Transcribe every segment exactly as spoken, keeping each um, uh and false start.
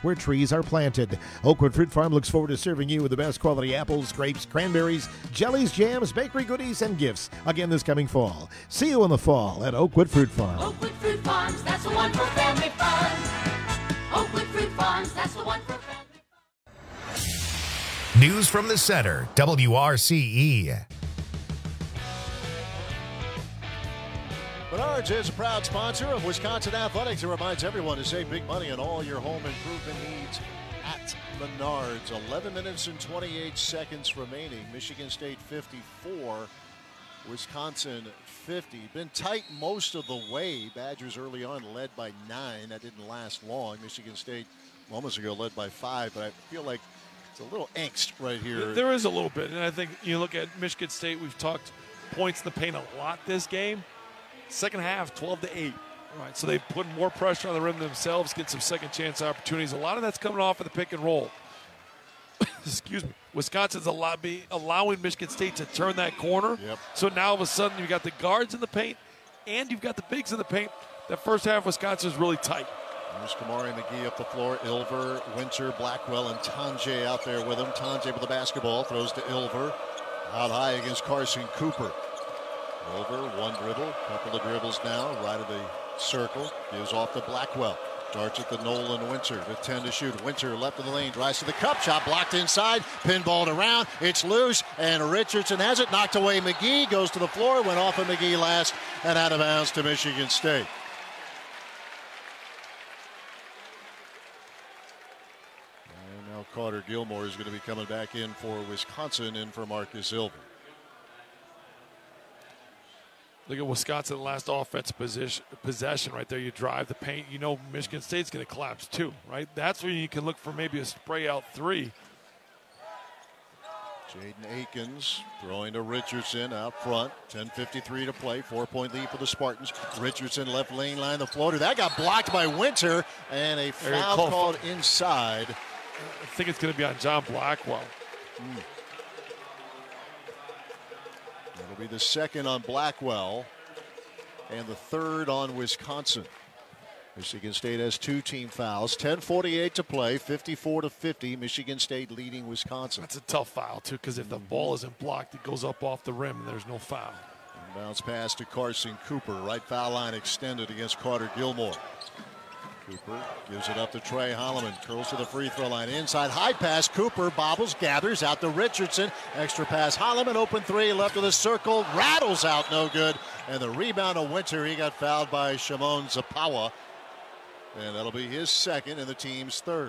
where trees are planted. Oakwood Fruit Farm looks forward to serving you with the best quality apples, grapes, cranberries, jellies, jams, bakery goodies, and gifts again this coming fall. See you in the fall at Oakwood Fruit Farm. Oakwood Fruit Farms, that's the one for family fun. Oakwood Fruit Farms, that's the one for family fun. News from the Center, W R C E. Menards is a proud sponsor of Wisconsin Athletics and reminds everyone to save big money on all your home improvement needs at Menards. eleven minutes and twenty-eight seconds remaining. Michigan State fifty-four, Wisconsin fifty. Been tight most of the way. Badgers early on led by nine. That didn't last long. Michigan State moments ago led by five, but I feel like it's a little angst right here. There is a little bit, and I think you look at Michigan State, we've talked points in the paint a lot this game. Second half, twelve to eight. All right, so they put more pressure on the rim themselves, get some second chance opportunities. A lot of that's coming off of the pick and roll. Excuse me. Wisconsin's allow, be allowing Michigan State to turn that corner. Yep. So now all of a sudden you've got the guards in the paint and you've got the bigs in the paint. That first half, Wisconsin's really tight. There's Kamari McGee up the floor. Ilver, Winter, Blackwell, and Tanjay out there with him. Tanjay with the basketball, throws to Ilver. Out high against Carson Cooper. Ilver, one dribble, couple of dribbles now, right of the circle. Gives off to Blackwell. Darts at the Nolan Winter with ten to shoot. Winter left of the lane, drives to the cup, shot blocked inside, pinballed around, it's loose, and Richardson has it, knocked away McGee, goes to the floor, went off of McGee last, and out of bounds to Michigan State. And now Carter Gilmore is going to be coming back in for Wisconsin, in for Marcus Ilver. Look at Wisconsin, last offensive position, possession right there. You drive the paint. You know Michigan State's going to collapse too, right? That's where you can look for maybe a spray out three. Jaden Akins throwing to Richardson out front. ten fifty-three to play. Four-point lead for the Spartans. Richardson left lane line the floater. That got blocked by Winter, and a foul call called for, inside. I think it's going to be on John Blackwell. Mm. It'll be the second on Blackwell and the third on Wisconsin. Michigan State has two team fouls. ten forty-eight to play, fifty-four to fifty. Michigan State leading Wisconsin. That's a tough foul, too, because if the ball isn't blocked, it goes up off the rim and there's no foul. Bounce pass to Carson Cooper. Right foul line extended against Carter Gilmore. Cooper gives it up to Trey Holloman. Curls to the free throw line. Inside high pass. Cooper bobbles, gathers out to Richardson. Extra pass. Holloman open three. Left of the circle. Rattles out. No good. And the rebound of Winter. He got fouled by Shimon Zapawa. And that'll be his second and the team's third.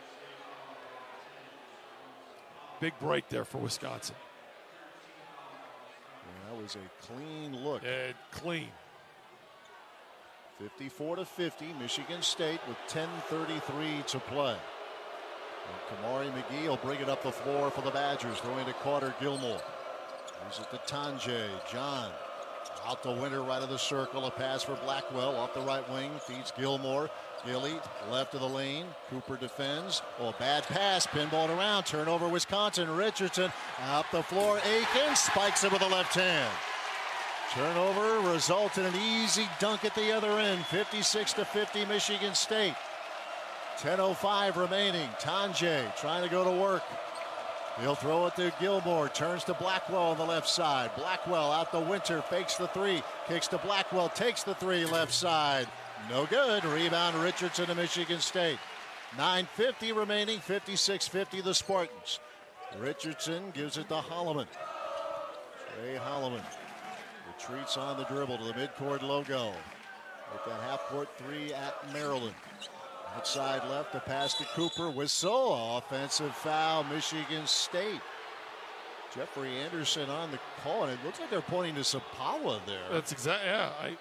Big break there for Wisconsin. Yeah, that was a clean look. Yeah, clean. fifty-four to fifty, Michigan State with ten thirty-three to play. And Kamari McGee will bring it up the floor for the Badgers, throwing to Carter Gilmore. Gives it to Tanjay. John out the Winter, right of the circle. A pass for Blackwell off the right wing. Feeds Gilmore. Gilly left of the lane. Cooper defends. Oh, bad pass. Pinballed around. Turnover Wisconsin. Richardson out the floor. Akins spikes it with the left hand. Turnover results in an easy dunk at the other end. fifty-six to fifty Michigan State. ten oh five remaining. Tanjay trying to go to work. He'll throw it to Gilmore. Turns to Blackwell on the left side. Blackwell out the Winter. Fakes the three. Kicks to Blackwell. Takes the three left side. No good. Rebound Richardson to Michigan State. nine fifty remaining. fifty-six fifty the Spartans. Richardson gives it to Holloman. Trey Holloman retreats on the dribble to the midcourt logo. With that half-court three at Maryland. Outside left, a pass to Cooper. Whistle. Offensive foul, Michigan State. Jeffrey Anderson on the call, and it looks like they're pointing to Zapawa there. That's exactly, yeah. I,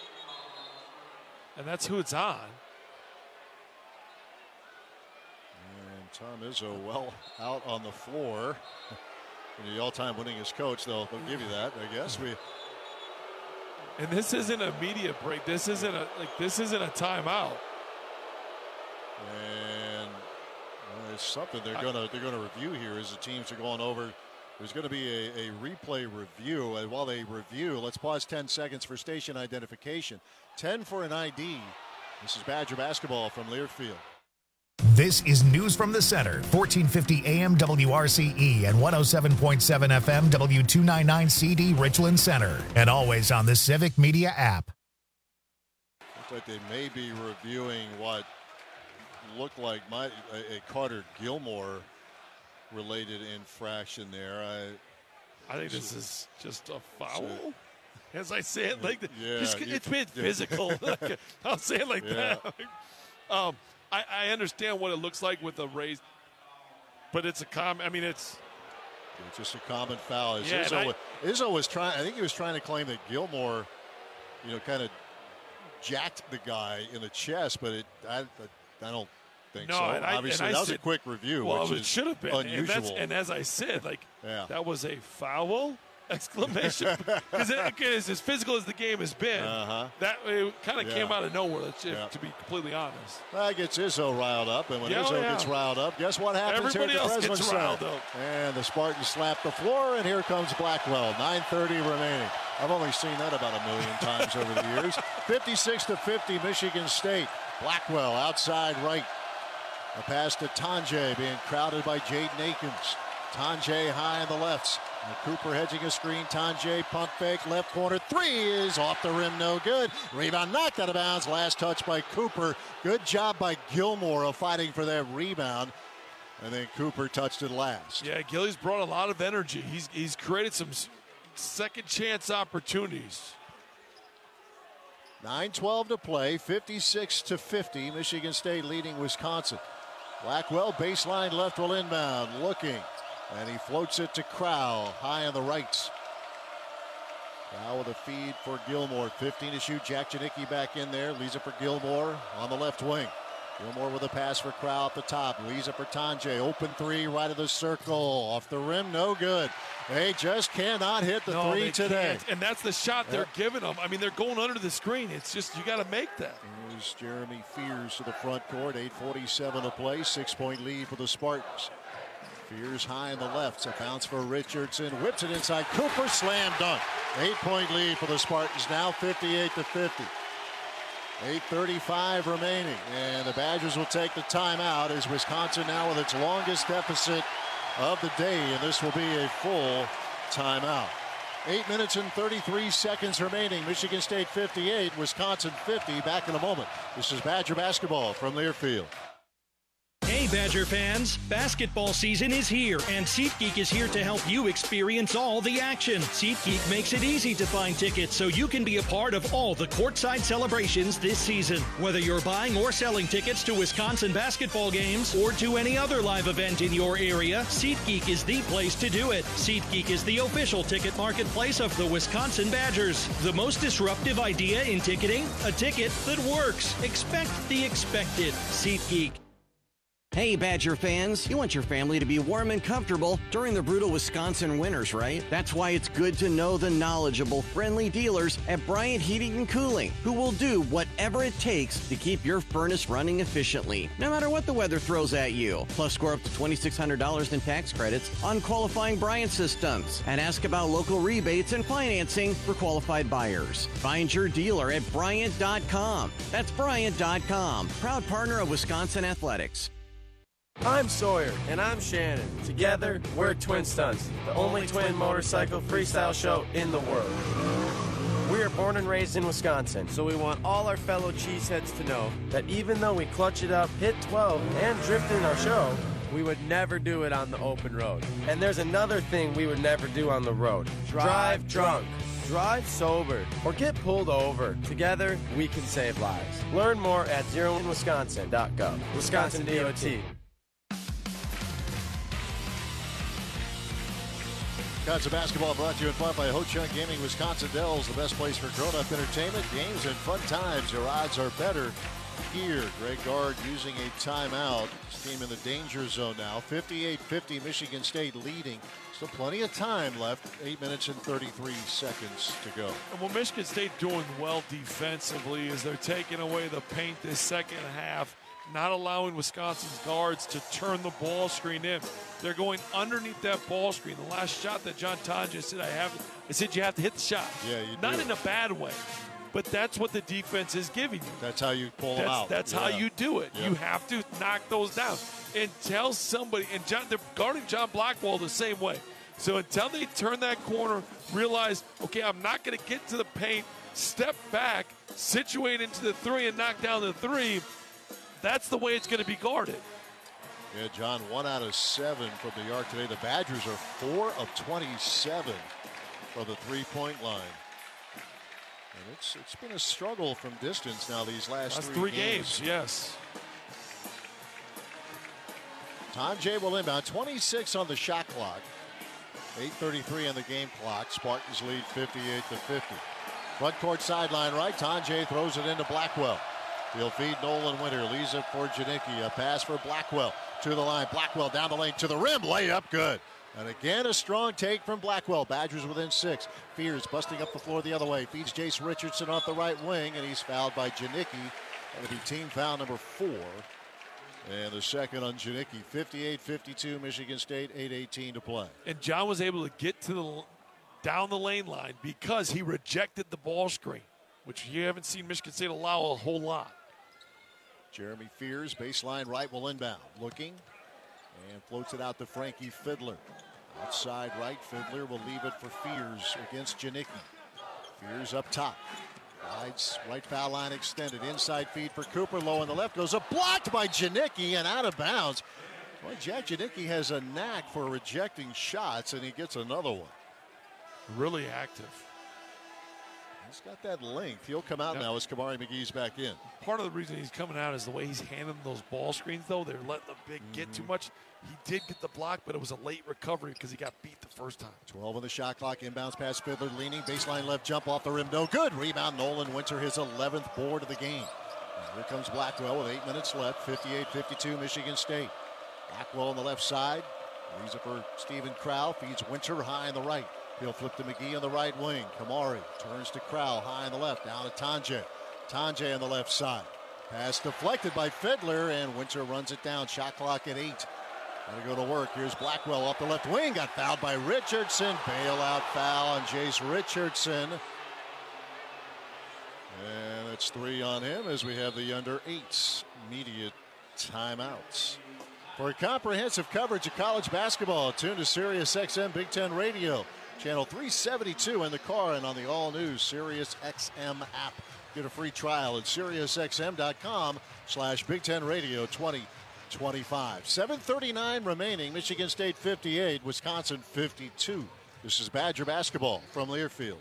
and that's who it's on. And Tom Izzo well out on the floor. The all-time winningest coach, they'll, they'll give you that, I guess. We. And this isn't a media break. This isn't a like. This isn't a timeout. And well, there's something they're gonna they're gonna review here as the teams are going over. There's going to be a, a replay review, and while they review, let's pause ten seconds for station identification. ten for an I D. This is Badger basketball from Learfield. This is News from the Center, fourteen fifty A M W R C E and one oh seven point seven F M W two ninety-nine C D Richland Center, and always on the Civic Media app. Looks like they may be reviewing what looked like my, a, a Carter Gilmore related infraction there. I, I think this is just a foul. As I say it like that, yeah, just, you, it's been yeah. physical. I'll say it like Yeah. that. um, I, I understand what it looks like with the raised, but it's a com. I mean, it's it's just a common foul. As Yeah, Izzo, and I- was, Izzo was trying. I think he was trying to claim that Gilmore, you know, kind of jacked the guy in the chest, but it. I, I don't think No, so. and I- Obviously, and I that was a said- quick review, well, which it is should have been And, unusual. that's, and as I said, like Yeah. that was a foul. Exclamation! Because as physical as the game has been, Uh-huh. that it kind of Yeah. came out of nowhere. Let's, if- Yeah. To be completely honest. That gets Izzo riled up, and when Yeah, Izzo yeah. gets riled up, guess what happens Everybody here at the else President's gets Center? riled up. And the Spartans slap the floor, and here comes Blackwell. nine thirty remaining. I've only seen that about a million times over the years. fifty-six to fifty, Michigan State. Blackwell outside right. A pass to Tanjay, being crowded by Jaden Akins. Tanjay high on the lefts. And Cooper hedging a screen. Tanjay pump fake, left corner. Three is off the rim, no good. Rebound knocked out of bounds. Last touch by Cooper. Good job by Gilmore of fighting for that rebound. And then Cooper touched it last. Yeah, Gilly's brought a lot of energy. He's he's created some s- second chance opportunities. nine twelve to play, fifty-six to fifty. Michigan State leading Wisconsin. Blackwell baseline left will inbound, looking, and he floats it to Crow, high on the right. Crow with a feed for Gilmore, fifteen to shoot. Jack Janicki back in there, leaves it for Gilmore on the left wing. Gilmore with a pass for Crow up the top, leaves it for Tanjay, open three, right of the circle, off the rim, no good. They just cannot hit the No, three they today. can't. And that's the shot they're Yep. giving them. I mean, they're going under the screen. It's just you got to make that. Here's Jeremy Fears to the front court. eight forty-seven to play. Six-point lead for the Spartans. Fears high on the left. A bounce for Richardson. Whips it inside. Cooper slam dunk. Eight-point lead for the Spartans now, fifty-eight to fifty. eight thirty-five remaining. And the Badgers will take the timeout as Wisconsin now with its longest deficit of the day. And this will be a full timeout. Eight minutes and thirty-three seconds remaining. Michigan State fifty-eight, Wisconsin fifty. Back in a moment. This is Badger basketball from Learfield. Hey Badger fans, basketball season is here and SeatGeek is here to help you experience all the action. SeatGeek makes it easy to find tickets so you can be a part of all the courtside celebrations this season. Whether you're buying or selling tickets to Wisconsin basketball games or to any other live event in your area, SeatGeek is the place to do it. SeatGeek is the official ticket marketplace of the Wisconsin Badgers. The most disruptive idea in ticketing? A ticket that works. Expect the expected. SeatGeek. Hey Badger fans, you want your family to be warm and comfortable during the brutal Wisconsin winters, right? That's why it's good to know the knowledgeable, friendly dealers at Bryant Heating and Cooling, who will do whatever it takes to keep your furnace running efficiently, no matter what the weather throws at you. Plus, score up to twenty-six hundred dollars in tax credits on qualifying Bryant systems, and ask about local rebates and financing for qualified buyers. Find your dealer at Bryant dot com. That's Bryant dot com, proud partner of Wisconsin Athletics. I'm Sawyer. And I'm Shannon. Together, we're Twin Stunts, the only twin motorcycle freestyle show in the world. We are born and raised in Wisconsin, so we want all our fellow cheeseheads to know that even though we clutch it up, hit twelve, and drift in our show, we would never do it on the open road. And there's another thing we would never do on the road. Drive drunk. Drive sober or get pulled over. Together, we can save lives. Learn more at zero in wisconsin dot gov. Wisconsin D O T. Wisconsin basketball brought to you in part by Ho Chunk Gaming. Wisconsin Dells, the best place for grown-up entertainment, games, and fun times. Your odds are better here. Greg Gard using a timeout. His team in the danger zone now. fifty-eight fifty, Michigan State leading. Still plenty of time left. Eight minutes and thirty-three seconds to go. And what Michigan State doing well defensively is they're taking away the paint this second half, not allowing Wisconsin's guards to turn the ball screen in. They're going underneath that ball screen. The last shot that John Tonja said, I have, I said you have to hit the shot. Yeah, you Not do. in a bad way. but that's what the defense is giving you. That's how you pull that's, them out. That's yeah. how you do it. Yeah. You have to knock those down. And tell somebody, and John, they're guarding John Blackwell the same way. So until they turn that corner, realize, okay, I'm not going to get to the paint, step back, situate into the three and knock down the three, that's the way it's going to be guarded. Yeah, John, one out of seven from the arc today. The Badgers are four of twenty-seven from the three-point line. And it's it's been a struggle from distance now these last That's three, three games. games. Yes. Tonje will inbound. twenty-six on the shot clock. eight thirty-three on the game clock. Spartans lead fifty-eight to fifty. Front court sideline right. Tonje throws it into Blackwell. He'll feed Nolan Winter. Leaves it for Janicki. A pass for Blackwell to the line. Blackwell down the lane to the rim. Layup good. And again, a strong take from Blackwell. Badgers within six. Fears busting up the floor the other way. Feeds Jace Richardson off the right wing, and he's fouled by Janicki. That'll be team foul number four. And the second on Janicki. fifty-eight fifty-two, Michigan State, eight eighteen to play. And John was able to get to the down the lane line because he rejected the ball screen, which you haven't seen Michigan State allow a whole lot. Jeremy Fears, baseline right, will inbound. Looking and floats it out to Frankie Fiddler. Outside right, Fiddler will leave it for Fears against Janicki. Fears up top. Rides right foul line extended. Inside feed for Cooper. Low on the left. Goes up, blocked by Janicki and out of bounds. Well, Jack Janicki has a knack for rejecting shots, and he gets another one. Really active. He's got that length. He'll come out yep. now as Kamari McGee's back in. Part of the reason he's coming out is the way he's handling those ball screens, though. They're letting the big mm-hmm. get too much. He did get the block, but it was a late recovery because he got beat the first time. twelve on the shot clock. Inbounds pass Fiddler leaning. Baseline left jump off the rim. No good. Rebound Nolan Winter, his eleventh board of the game. And here comes Blackwell with eight minutes left. fifty-eight fifty-two Michigan State. Blackwell on the left side. Leaves it for Stephen Crow. Feeds Winter high on the right. He'll flip to McGee on the right wing. Kamari turns to Crow high on the left. Down to Tonje. Tonje on the left side. Pass deflected by Fiddler, and Winter runs it down. Shot clock at eight. Gotta go to work. Here's Blackwell off the left wing. Got fouled by Richardson. Bailout foul on Jace Richardson. And it's three on him as we have the under eights immediate timeouts. For comprehensive coverage of college basketball, tune to Sirius X M Big Ten Radio. Channel three seventy-two in the car and on the all-new Sirius X M app. Get a free trial at SiriusXM.com slash Big Ten Radio twenty twenty-five. seven thirty-nine remaining. Michigan State fifty-eight, Wisconsin fifty-two. This is Badger basketball from Learfield.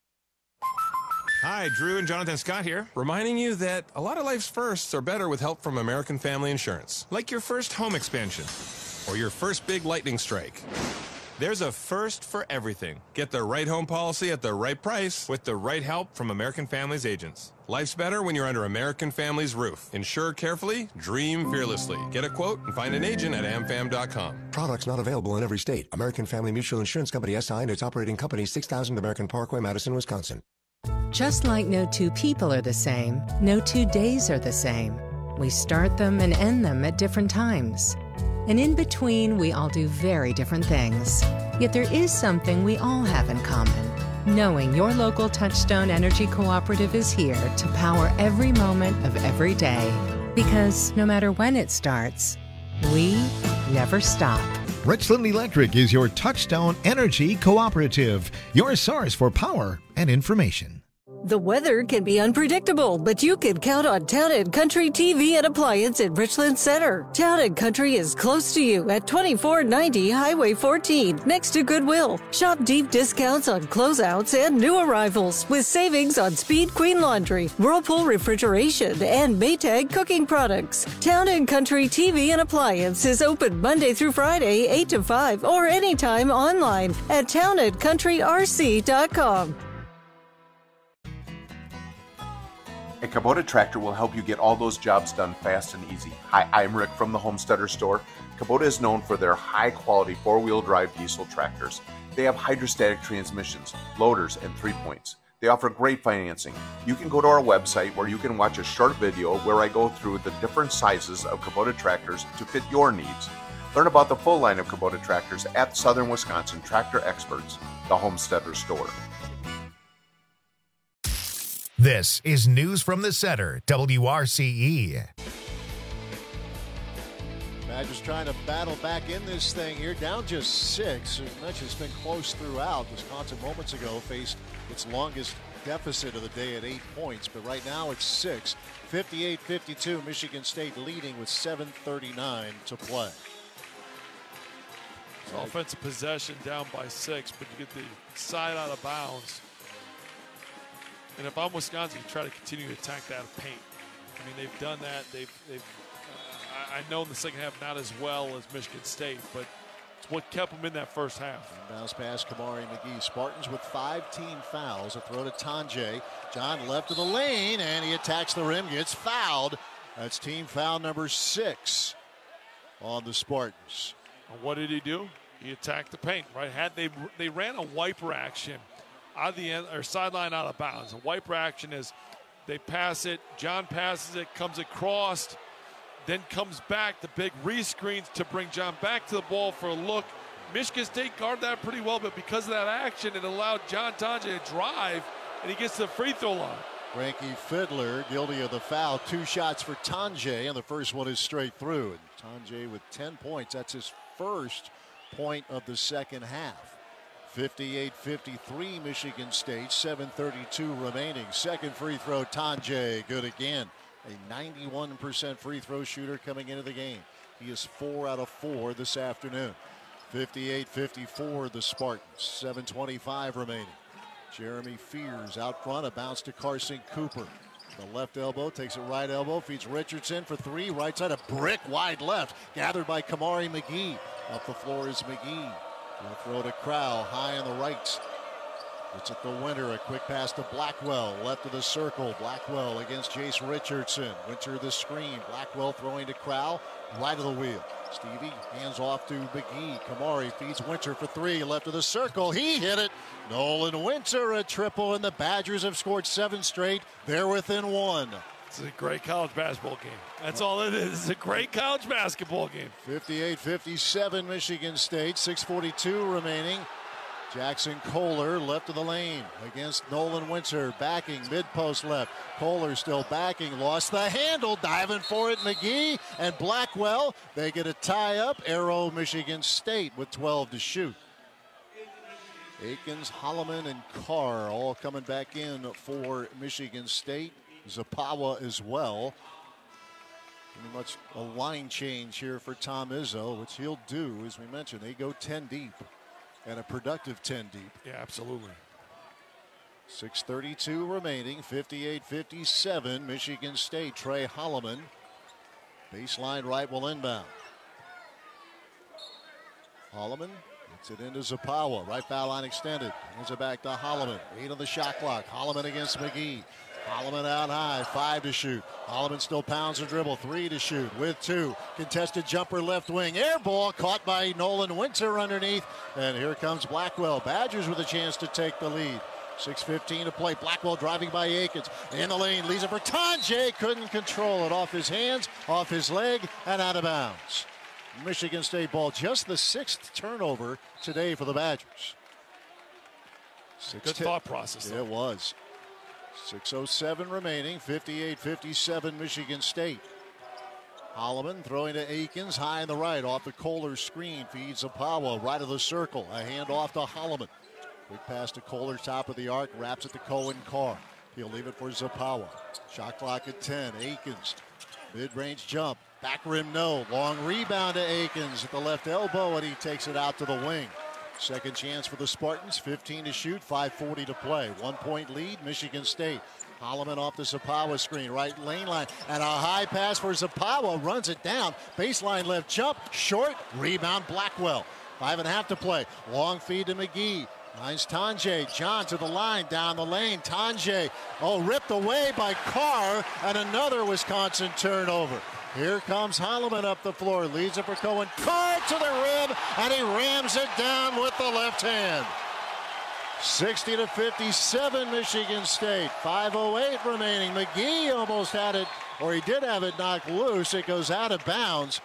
Hi, Drew and Jonathan Scott here, reminding you that a lot of life's firsts are better with help from American Family Insurance. Like your first home expansion or your first big lightning strike. There's a first for everything. Get the right home policy at the right price with the right help from American Family's agents. Life's better when you're under American Family's roof. Insure carefully, dream fearlessly. Get a quote and find an agent at am fam dot com. Products not available in every state. American Family Mutual Insurance Company S I and its operating company, six thousand American Parkway, Madison, Wisconsin. Just like no two people are the same, no two days are the same. We start them and end them at different times. And in between, we all do very different things. Yet there is something we all have in common. Knowing your local Touchstone Energy Cooperative is here to power every moment of every day. Because no matter when it starts, we never stop. Richland Electric is your Touchstone Energy Cooperative, your source for power and information. The weather can be unpredictable, but you can count on Town and Country T V and Appliance in Richland Center. Town and Country is close to you at twenty-four ninety Highway fourteen, next to Goodwill. Shop deep discounts on closeouts and new arrivals with savings on Speed Queen Laundry, Whirlpool Refrigeration, and Maytag cooking products. Town and Country T V and Appliance is open Monday through Friday, eight to five, or anytime online at town and country r c dot com. A Kubota tractor will help you get all those jobs done fast and easy. Hi, I'm Rick from the Homesteader Store. Kubota is known for their high-quality four-wheel drive diesel tractors. They have hydrostatic transmissions, loaders, and three-points. They offer great financing. You can go to our website where you can watch a short video where I go through the different sizes of Kubota tractors to fit your needs. Learn about the full line of Kubota tractors at Southern Wisconsin Tractor Experts, the Homesteader Store. This is News from the Center, W R C E. Badgers trying to battle back in this thing here, down just six. As much as it's been close throughout. Wisconsin moments ago faced its longest deficit of the day at eight points, but right now it's six. fifty-eight fifty-two, Michigan State leading with seven thirty-nine to play. So offensive possession down by six, but you get the side out of bounds. And if I'm Wisconsin, you try to continue to attack that paint. I mean, they've done that. They've, they've uh, I know in the second half not as well as Michigan State, but it's what kept them in that first half. Bounce pass, Kamari McGee. Spartans with five team fouls. A throw to Tanjay. John left of the lane, and he attacks the rim, gets fouled. That's team foul number six on the Spartans. And what did he do? He attacked the paint, right? Had they they ran a wiper action out of the end or sideline out of bounds. A wiper action is they pass it, John passes it, comes across, then comes back. The big rescreens to bring John back to the ball for a look. Michigan State guarded that pretty well, but because of that action, it allowed John Tanjay to drive, and he gets to the free throw line. Frankie Fiddler guilty of the foul. Two shots for Tanjay, and the first one is straight through. And Tanjay with ten points. That's his first point of the second half. fifty-eight fifty-three Michigan State, seven thirty-two remaining. Second free throw, Tanjay, good again. A ninety-one percent free throw shooter coming into the game. He is four out of four this afternoon. fifty-eight fifty-four the Spartans, seven twenty-five remaining. Jeremy Fears out front, a bounce to Carson Cooper. The left elbow takes it right elbow, feeds Richardson for three. Right side, a brick wide left, gathered by Kamari McGee. Up the floor is McGee. Left throw to Crowell, high on the right. It's at the Winter, a quick pass to Blackwell, left of the circle. Blackwell against Jace Richardson. Winter the screen. Blackwell throwing to Crowell, right of the wheel. Stevie hands off to McGee. Kamari feeds Winter for three, left of the circle. He hit it. Nolan Winter a triple, and the Badgers have scored seven straight. They're within one. It's a great college basketball game. That's all it is. It's a great college basketball game. fifty-eight fifty-seven Michigan State, six forty-two remaining. Jackson Kohler left of the lane against Nolan Winter, backing mid-post left. Kohler still backing, lost the handle, diving for it, McGee and Blackwell. They get a tie-up. Arrow Michigan State with twelve to shoot. Akins, Holloman, and Carr all coming back in for Michigan State. Zapawa as well. Pretty much a line change here for Tom Izzo, which he'll do, as we mentioned. They go ten deep, and a productive ten deep. Yeah, absolutely. six thirty-two remaining, fifty-eight fifty-seven, Michigan State. Trey Holloman, baseline right, will inbound. Holloman gets it into Zapawa, right foul line extended. Hands it back to Holloman, eight on the shot clock. Holloman against McGee. Holloman out high, five to shoot. Holloman still pounds the dribble, three to shoot with two. Contested jumper left wing, air ball caught by Nolan Winter underneath. And here comes Blackwell. Badgers with a chance to take the lead. six fifteen to play. Blackwell driving by Akins. In the lane, leaves it for Tanjay. Couldn't control it. Off his hands, off his leg, and out of bounds. Michigan State ball, just the sixth turnover today for the Badgers. Six Good thought process. It was. six oh seven remaining, fifty-eight fifty-seven Michigan State. Holloman throwing to Akins, high in the right, off the Kohler screen, feeds Zapawa, right of the circle. A hand off to Holloman. Quick pass to Kohler, top of the arc, wraps it to Cohen Carr. He'll leave it for Zapawa. Shot clock at ten, Akins. Mid-range jump, back rim no. Long rebound to Akins at the left elbow, and he takes it out to the wing. Second chance for the Spartans, fifteen to shoot, five forty to play. One point lead, Michigan State. Holloman off the Zapawa screen, right lane line, and a high pass for Zapawa, runs it down. Baseline left jump, short, rebound Blackwell. Five and a half to play. Long feed to McGee. Finds Tanjay. John to the line, down the lane. Tanjay, oh, ripped away by Carr, and another Wisconsin turnover. Here comes Holloman up the floor, leads it for Cohen. Carr to the rim, and he rams it down with the left hand. sixty to fifty-seven, Michigan State. five oh eight remaining. McGee almost had it, or he did have it knocked loose. It goes out of bounds.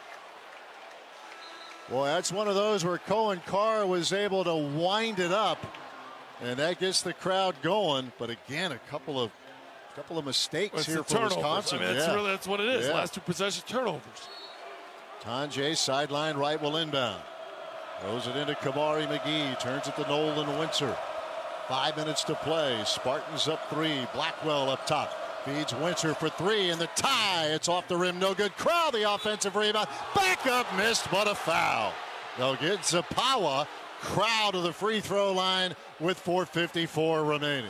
Boy, that's one of those where Cohen Carr was able to wind it up, and that gets the crowd going. But again, a couple of A couple of mistakes well, here for turnovers. Wisconsin. I mean, that's, yeah. really, that's what it is. Yeah. Last two possessions, turnovers. Tonje, sideline right, will inbound. Throws it into Kamari McGee. Turns it to Nolan Winter. Five minutes to play. Spartans up three. Blackwell up top. Feeds Winter for three, and the tie. It's off the rim. No good. Crowell, the offensive rebound. Back up, missed, but a foul. They'll get Zapawa. Crowell to the free throw line with four fifty-four remaining.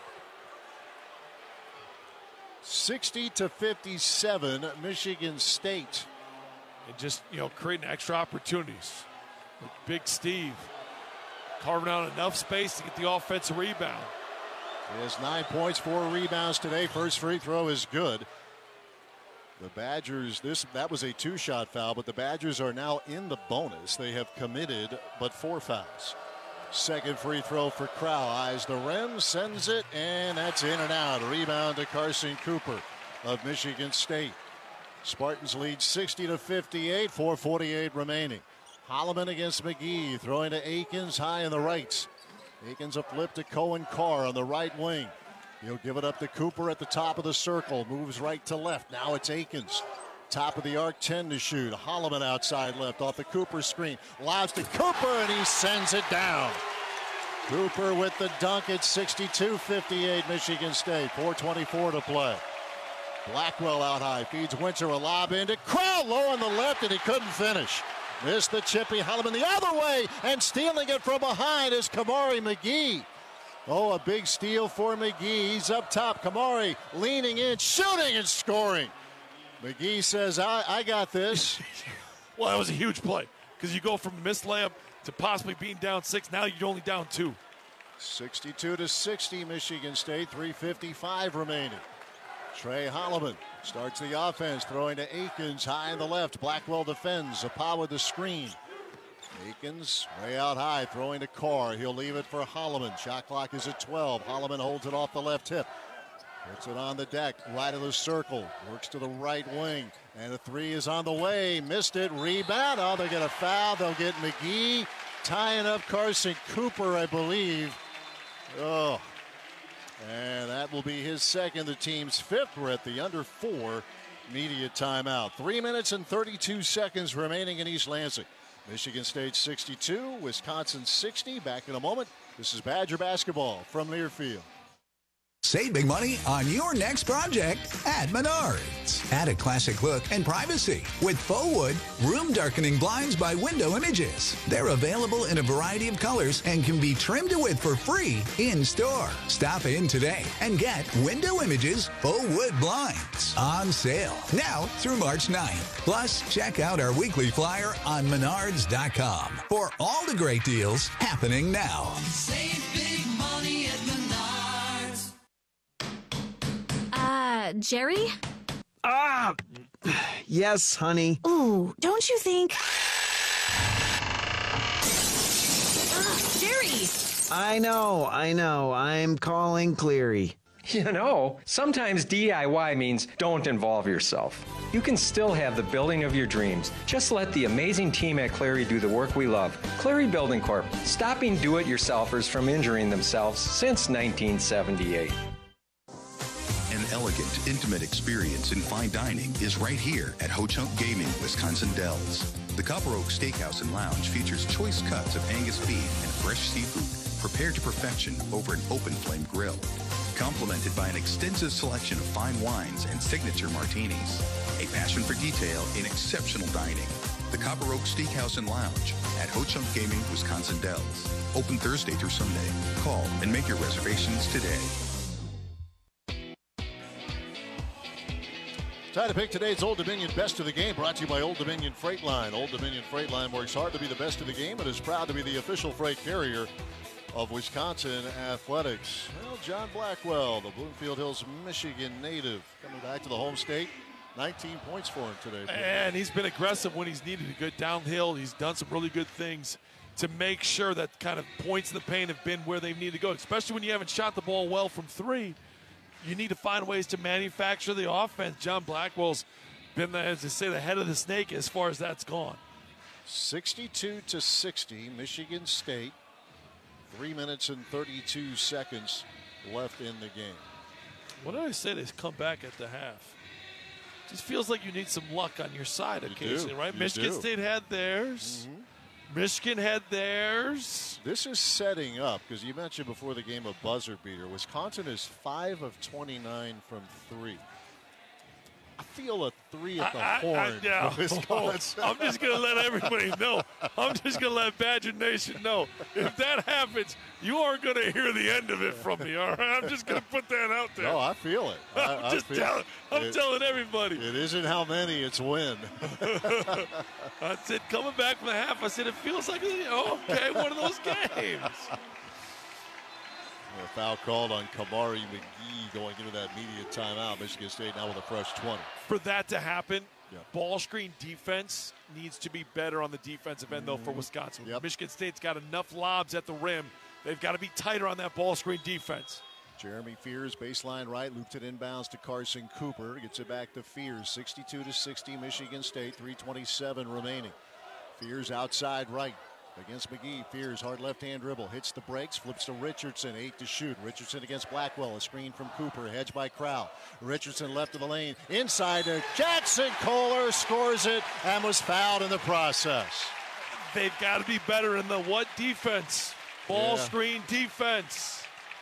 sixty to fifty-seven, Michigan State. And just, you know, creating extra opportunities. With Big Steve carving out enough space to get the offensive rebound. He has nine points, four rebounds today. First free throw is good. The Badgers, this that was a two-shot foul, but the Badgers are now in the bonus. They have committed but four fouls. Second free throw for Crowell. Eyes the rim, sends it, and that's in and out. Rebound to Carson Cooper of Michigan State. Spartans lead sixty to fifty-eight, four forty-eight remaining. Holloman against McGee, throwing to Akins high in the right. Akins a flip to Cohen Carr on the right wing. He'll give it up to Cooper at the top of the circle. Moves right to left. Now it's Akins. Top of the arc, ten to shoot. Holloman outside left off the Cooper screen. Lobs to Cooper, and he sends it down. Cooper with the dunk at sixty-two fifty-eight, Michigan State. four twenty-four to play. Blackwell out high. Feeds Winter a lob into Crowell low on the left, and he couldn't finish. Missed the chippy. Holloman the other way, and stealing it from behind is Kamari McGee. Oh, a big steal for McGee. He's up top. Kamari leaning in, shooting and scoring. McGee says, I, I got this. Well, that was a huge play because you go from missed layup to possibly being down six. Now you're only down two. sixty-two to sixty, Michigan State. three fifty-five remaining. Trey Holloman starts the offense, throwing to Akins high in the left. Blackwell defends. Zapawa the screen. Akins way out high, throwing to Carr. He'll leave it for Holloman. Shot clock is at twelve. Holloman holds it off the left hip. Puts it on the deck, right of the circle. Works to the right wing. And a three is on the way. Missed it. Rebound. Oh, they get a foul. They'll get McGee tying up Carson Cooper, I believe. Oh. And that will be his second, the team's fifth. We're at the under four media timeout. Three minutes and thirty-two seconds remaining in East Lansing. Michigan State sixty-two, Wisconsin sixty. Back in a moment. This is Badger basketball from Learfield. Save big money on your next project at Menards. Add a classic look and privacy with faux wood room darkening blinds by Window Images. They're available in a variety of colors and can be trimmed to width for free in store. Stop in today and get Window Images faux wood blinds on sale now through March ninth. Plus, check out our weekly flyer on menards dot com for all the great deals happening now. Save big money at Menards. Uh, Jerry? Ah! Yes, honey. Ooh, don't you think... Ugh, Jerry! I know, I know. I'm calling Cleary. You know, sometimes D I Y means don't involve yourself. You can still have the building of your dreams. Just let the amazing team at Cleary do the work we love. Cleary Building Corp, stopping do-it-yourselfers from injuring themselves since nineteen seventy-eight. An elegant, intimate experience in fine dining is right here at Ho Chunk Gaming, Wisconsin Dells. The Copper Oak Steakhouse and Lounge features choice cuts of Angus beef and fresh seafood prepared to perfection over an open flame grill. Complemented by an extensive selection of fine wines and signature martinis. A passion for detail in exceptional dining. The Copper Oak Steakhouse and Lounge at Ho Chunk Gaming, Wisconsin Dells. Open Thursday through Sunday. Call and make your reservations today. Time to pick today's Old Dominion Best of the Game, brought to you by Old Dominion Freight Line. Old Dominion Freight Line works hard to be the best of the game and is proud to be the official freight carrier of Wisconsin Athletics. Well, John Blackwell, the Bloomfield Hills, Michigan native, coming back to the home state. nineteen points for him today. And he's been aggressive when he's needed to go downhill. He's done some really good things to make sure that kind of points in the paint have been where they need to go, especially when you haven't shot the ball well from three. You need to find ways to manufacture the offense. John Blackwell's been, the, as they say, the head of the snake as far as that's gone. sixty-two to sixty, Michigan State. Three minutes and thirty-two seconds left in the game. What did I say? They come back at the half. Just feels like you need some luck on your side occasionally, right? You Michigan do. State had theirs. Mm-hmm. Michigan had theirs. This is setting up, because you mentioned before the game a buzzer beater. Wisconsin is five of twenty-nine from three. I feel a three at the I, horn. I, I, yeah. for Wisconsin. I'm just going to let everybody know. I'm just going to let Badger Nation know. If that happens, you aren't going to hear the end of it from me, all right? I'm just going to put that out there. No, I feel it. I, I'm I just feel telling, I'm it, telling everybody. It isn't how many, it's when. I said, coming back from the half, I said, it feels like, oh, okay, one of those games. A foul called on Kamari McGee going into that media timeout. Michigan State now with a fresh twenty. For that to happen, yep. ball screen defense needs to be better on the defensive end, though, for Wisconsin. Yep. Michigan State's got enough lobs at the rim. They've got to be tighter on that ball screen defense. Jeremy Fears, baseline right, looped it inbounds to Carson Cooper. Gets it back to Fears, sixty-two to sixty, Michigan State, three twenty-seven remaining. Fears outside right. Against McGee, Fears, hard left-hand dribble, hits the brakes, flips to Richardson, eight to shoot. Richardson against Blackwell, a screen from Cooper, hedged by Crowell. Richardson left of the lane, inside to Jackson Kohler, scores it, and was fouled in the process. They've got to be better in the what defense? Ball Yeah. screen defense.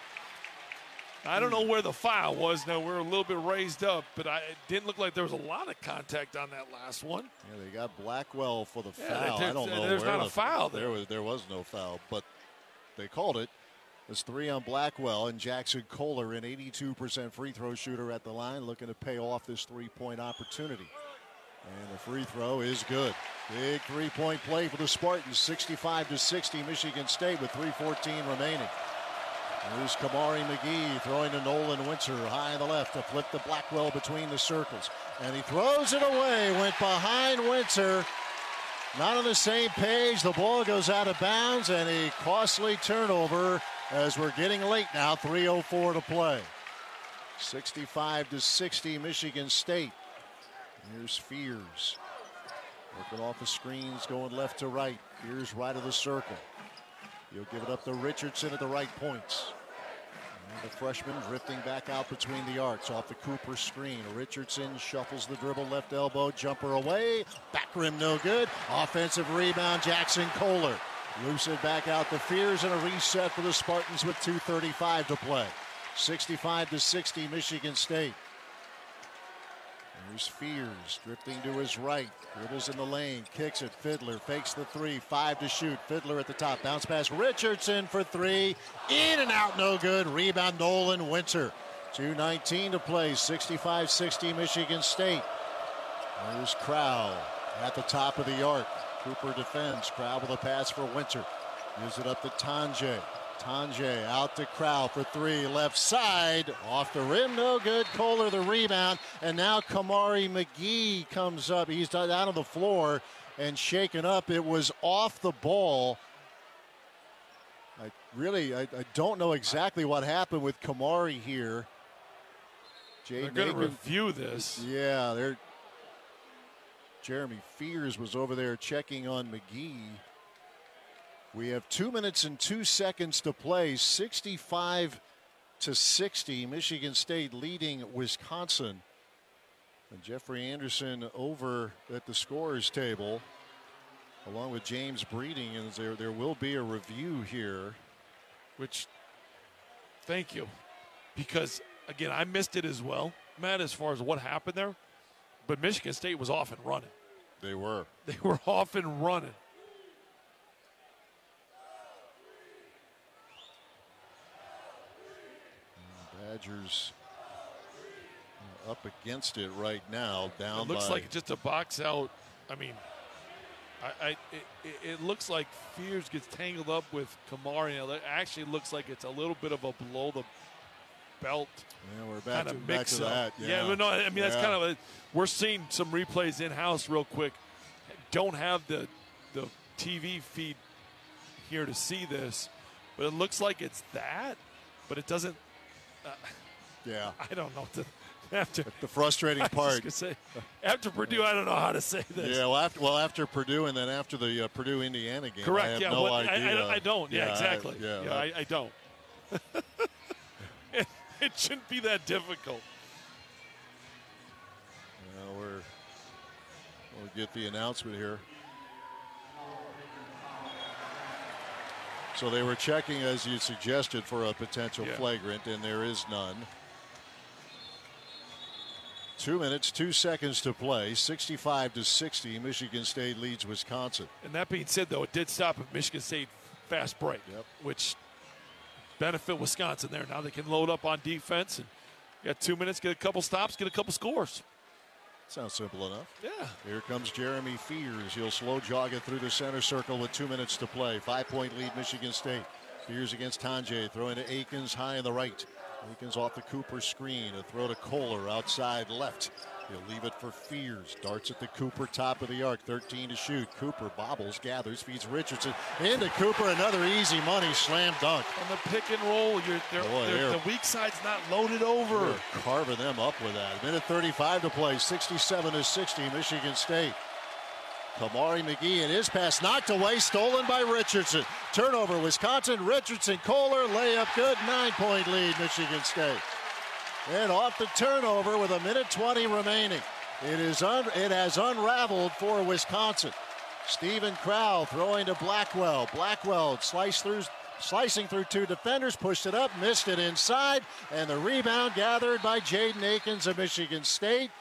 I don't know where the foul was. Now, we're a little bit raised up, but I, it didn't look like there was a lot of contact on that last one. Yeah, they got Blackwell for the Yeah, foul. there- I don't know. there's where not a the, foul there. There was, there was no foul, but they called it. It's three on Blackwell, and Jackson Kohler, an eighty-two percent free throw shooter at the line, looking to pay off this three-point opportunity. And the free throw is good. Big three-point play for the Spartans, sixty-five to sixty, Michigan State with three fourteen remaining. Here's Kamari McGee throwing to Nolan Winter high on the left to flip the Blackwell between the circles. And he throws it away, went behind Winter. Not on the same page. The ball goes out of bounds and a costly turnover as we're getting late now. three oh four to play. sixty-five to sixty, Michigan State. Here's Fears. Working off the screens, going left to right. Fears right of the circle. He'll give it up to Richardson at the right points. And the freshman drifting back out between the arcs off the Cooper screen. Richardson shuffles the dribble, left elbow, jumper away. Back rim no good. Offensive rebound, Jackson Kohler. Loose it back out to Fears and a reset for the Spartans with two thirty-five to play. sixty-five to sixty, Michigan State. There's Fears drifting to his right. Dribbles in the lane, kicks it. Fiddler fakes the three, five to shoot. Fiddler at the top, bounce pass. Richardson for three, in and out, no good. Rebound Nolan Winter. two nineteen to play, sixty-five sixty Michigan State. There's Crowell at the top of the arc. Cooper defends. Crowell with a pass for Winter. Gives it up to Tanjay. Tanjay out to Crowell for three, left side, off the rim, no good. Kohler the rebound, and now Kamari McGee comes up. He's down on the floor and shaken up. It was off the ball. I really, I, I don't know exactly what happened with Kamari here. Jay They're going to review this. Yeah, they're. Jeremy Fears was over there checking on McGee. We have two minutes and two seconds to play. sixty-five to sixty. Michigan State leading Wisconsin. And Jeffrey Anderson over at the scorer's table, along with James Breeding. And there, there will be a review here. Which, thank you. Because, again, I missed it as well, Matt, as far as what happened there. But Michigan State was off and running. They were. They were off and running. Badgers up against it right now, down It looks by, like just a box out. I mean, I, I it, it, it looks like Fears gets tangled up with Kamari. It actually looks like it's a little bit of a below the belt. Yeah, we're back kind to, of back mix to up. that. Yeah, Yeah, but no, I mean that's Yeah. kind of a, we're seeing some replays in house real quick. Don't have the the T V feed here to see this, but it looks like it's that, but it doesn't. Uh, yeah, I don't know. To, after the frustrating I was part. just gonna say, after Purdue, I don't know how to say this. Yeah, well, after well after Purdue and then after the uh, Purdue Indiana game, Correct. I have yeah, no what, idea. I, I, I don't. Yeah, I- exactly. yeah, yeah, I- I, I don't. It shouldn't be that difficult. Now we're, we'll get the announcement here. So they were checking, as you suggested, for a potential Yeah. flagrant, and there is none. Two minutes, two seconds to play. sixty-five to sixty. Michigan State leads Wisconsin. And that being said, though, it did stop a Michigan State fast break, yep. which benefit Wisconsin there. Now they can load up on defense and got two minutes, get a couple stops, get a couple scores. Sounds simple enough. Yeah. Here comes Jeremy Fears. He'll slow jog it through the center circle with two minutes to play. Five-point lead, Michigan State. Fears against Tanjay, throwing to Akins high on the right. Akins off the Cooper screen. A throw to Kohler outside left. He'll leave it for Fears. Darts at the Cooper top of the arc. thirteen to shoot. Cooper bobbles, gathers, feeds Richardson. Into Cooper, another easy money slam dunk. On the pick and roll, you're, they're, Boy, they're, they're- the weak side's not loaded over. They're carving them up with that. Minute thirty-five to play. sixty-seven to sixty, Michigan State. Kamari McGee and his pass knocked away, stolen by Richardson. Turnover, Wisconsin. Richardson, Kohler, layup good. Nine-point lead, Michigan State. And off the turnover with a minute twenty remaining. It is un- it has unraveled for Wisconsin. Stephen Crowell throwing to Blackwell. Blackwell sliced through, slicing through two defenders, pushed it up, missed it inside, and the rebound gathered by Jaden Akins of Michigan State.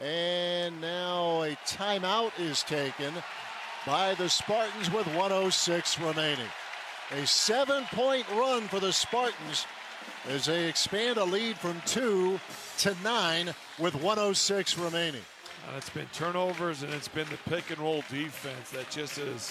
And now a timeout is taken by the Spartans with one oh six remaining. A seven-point run for the Spartans as they expand a lead from two to nine with one oh six remaining. And it's been turnovers and it's been the pick and roll defense that just is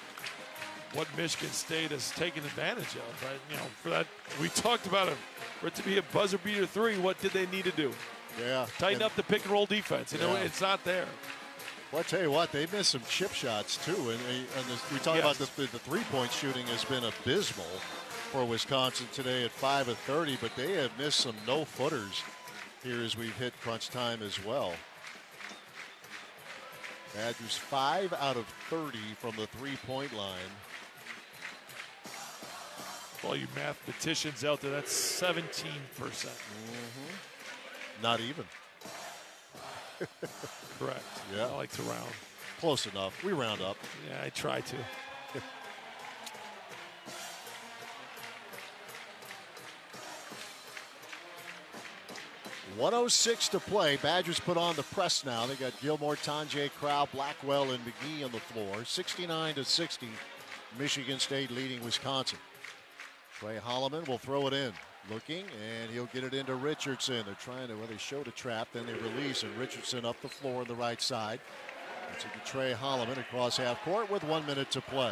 what Michigan State has taken advantage of. Right? You know, for that we talked about it. For it to be a buzzer beater three, what did they need to do? Yeah, Tighten and- up the pick and roll defense. You know, Yeah. it's not there. Well, I tell you what, they missed some chip shots too, and, and this, we talk Yes. about the, the three-point shooting has been abysmal for Wisconsin today at five of thirty, but they have missed some no-footers here as we've hit crunch time as well. Badgers five out of thirty from the three-point line. For all you mathematicians out there, that's seventeen percent. Mm-hmm. Not even. Correct. Yeah. I like to round. Close enough. We round up. Yeah, I try to. one oh six to play. Badgers put on the press now. They got Gilmore, Tanjay, Crowell, Blackwell, and McGee on the floor. sixty-nine to sixty. Michigan State leading Wisconsin. Trey Holloman will throw it in. Looking, and he'll get it into Richardson. They're trying to, well, they showed a trap, then they release, and Richardson up the floor on the right side. It's to Trey Holloman across half court with one minute to play.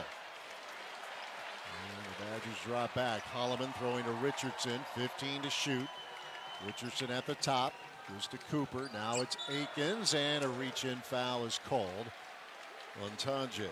And the Badgers drop back. Holloman throwing to Richardson, fifteen to shoot. Richardson at the top, goes to Cooper. Now it's Akins, and a reach-in foul is called on Tanjay.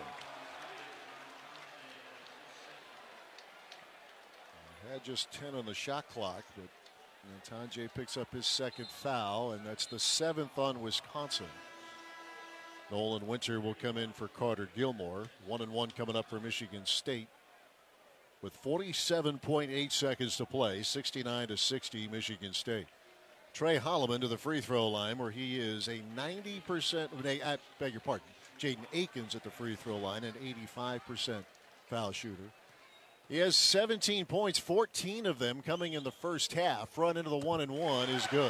Had just ten on the shot clock, but you know, Tanjay picks up his second foul, and that's the seventh on Wisconsin. Nolan Winter will come in for Carter Gilmore. One and one coming up for Michigan State with forty-seven point eight seconds to play. sixty-nine to sixty, Michigan State. Trey Holloman to the free throw line, where he is a ninety percent, I beg your pardon, Jaden Akins at the free throw line, an eighty-five percent foul shooter. He has seventeen points, fourteen of them coming in the first half. Run into the one and one is good.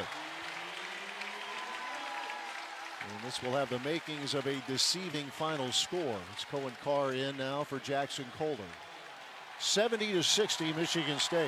And this will have the makings of a deceiving final score. It's Cohen Carr in now for Jackson Kohler. seventy to sixty, Michigan State.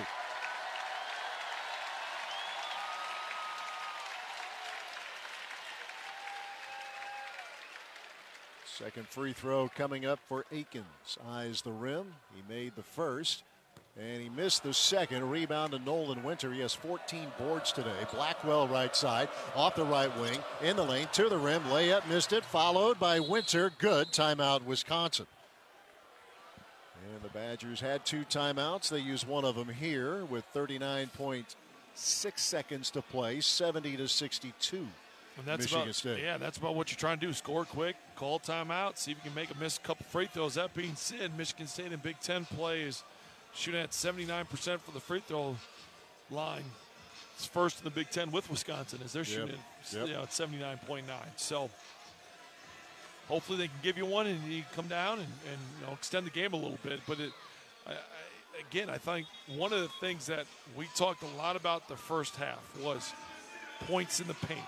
Second free throw coming up for Akins. Eyes the rim. He made the first, and he missed the second. Rebound to Nolan Winter. He has fourteen boards today. Blackwell right side, off the right wing, in the lane, to the rim. Layup, missed it, followed by Winter. Good. Timeout, Wisconsin. And the Badgers had two timeouts. They used one of them here with thirty-nine point six seconds to play, seventy to sixty-two. And that's Michigan about, State. Yeah, that's about what you're trying to do. Score quick, call timeout, see if you can make a miss a couple free throws. That being said, Michigan State in Big Ten play is shooting at seventy-nine percent for the free throw line. first in the Big Ten with Wisconsin as they're Yep. shooting Yep. you know, at seventy-nine point nine. So hopefully they can give you one and you come down and, and you know, extend the game a little bit. But it, I, I, again, I think one of the things that we talked a lot about the first half was points in the paint.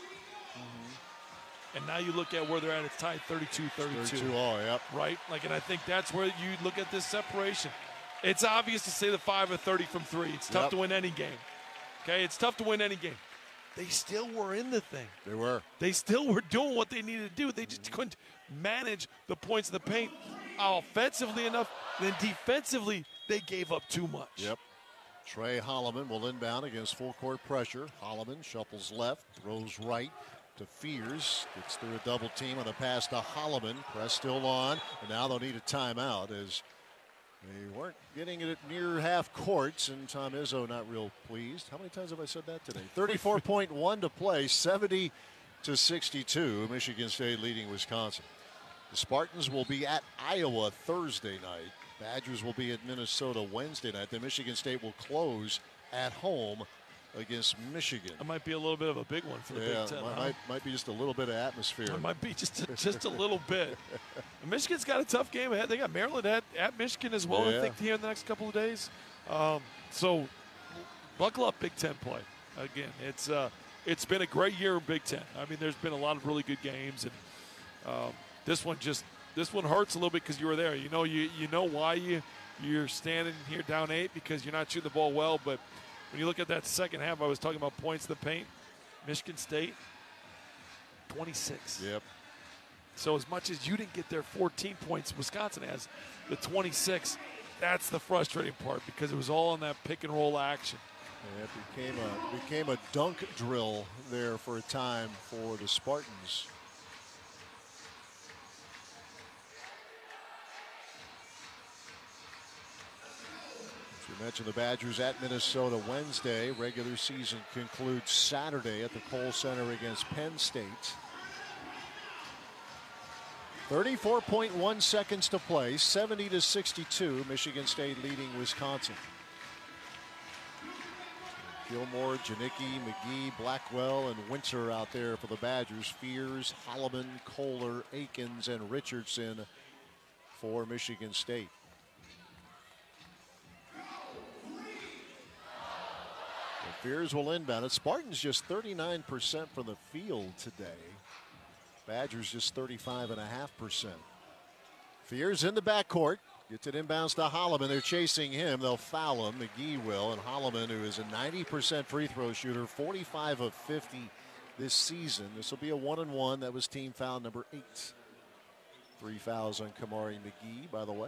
Mm-hmm. And now you look at where they're at, it's tied thirty-two thirty-two. thirty-two all, yep. Right? Like, and I think that's where you look at this separation. It's obvious to say the five or thirty from three. It's tough Yep. to win any game. Okay? It's tough to win any game. They still were in the thing. They were. They still were doing what they needed to do. They just couldn't manage the points in the paint offensively enough. Then defensively, they gave up too much. Yep. Trey Holloman will inbound against full court pressure. Holloman shuffles left, throws right to Fears. Gets through a double team on a pass to Holloman. Press still on, and now they'll need a timeout as they weren't getting it at near half courts, and Tom Izzo not real pleased. How many times have I said that today? thirty-four point one to play, seventy to sixty-two. Michigan State leading Wisconsin. The Spartans will be at Iowa Thursday night. Badgers will be at Minnesota Wednesday night. Then Michigan State will close at home against Michigan. That might be a little bit of a big one for the Yeah, Big Ten. might, huh? might, might be just a little bit of atmosphere. It might be just a, just a little bit. And Michigan's got a tough game ahead. They got Maryland at, at Michigan as well, Yeah. I think, here in the next couple of days. Um, so buckle up, Big Ten play. Again, it's uh, it's been a great year in Big Ten. I mean, there's been a lot of really good games, and um, this one just this one hurts a little bit because you were there. You know, you you know why you you're standing here down eight because you're not shooting the ball well, but when you look at that second half, I was talking about points in the paint. Michigan State, twenty-six. Yep. So as much as you didn't get their fourteen points, Wisconsin has the twenty-six. That's the frustrating part because it was all on that pick and roll action. And it became a became a dunk drill there for a time for the Spartans. As we mentioned, the Badgers at Minnesota Wednesday. Regular season concludes Saturday at the Kohl Center against Penn State. thirty-four point one seconds to play, seventy to sixty-two. Michigan State leading Wisconsin. Gilmore, Janicki, McGee, Blackwell, and Winter out there for the Badgers. Fears, Holloman, Kohler, Akins, and Richardson for Michigan State. The Fears will inbound it. Spartans just thirty-nine percent from the field today. Badgers just thirty-five point five percent. Fears in the backcourt. Gets it inbounds to Holloman. They're chasing him. They'll foul him. McGee will. And Holloman, who is a ninety percent free throw shooter, forty-five of fifty this season. This will be a one and one. That was team foul number eight. Three fouls on Kamari McGee, by the way.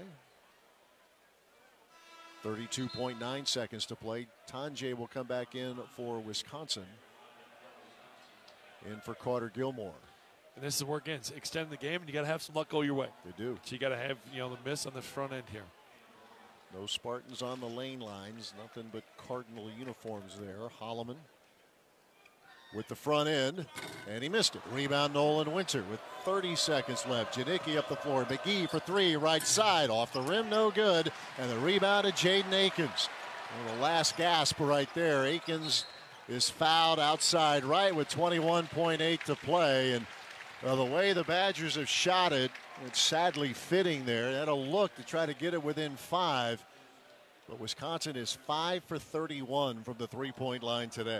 thirty-two point nine seconds to play. Tanjay will come back in for Wisconsin. In for Carter Gilmore. And this is where, again, extend the game, and you got to have some luck go your way. They do. So you got to have, you know, the miss on the front end here. No Spartans on the lane lines. Nothing but Cardinal uniforms there. Holloman with the front end, and he missed it. Rebound Nolan Winter with thirty seconds left. Janicki up the floor. McGee for three, right side. Off the rim, no good. And the rebound of Jaden Akins. And the last gasp right there. Akins is fouled outside right with twenty-one point eight to play. And uh, the way the Badgers have shot it, it's sadly fitting there. They had a look to try to get it within five. But Wisconsin is five for thirty-one from the three-point line today.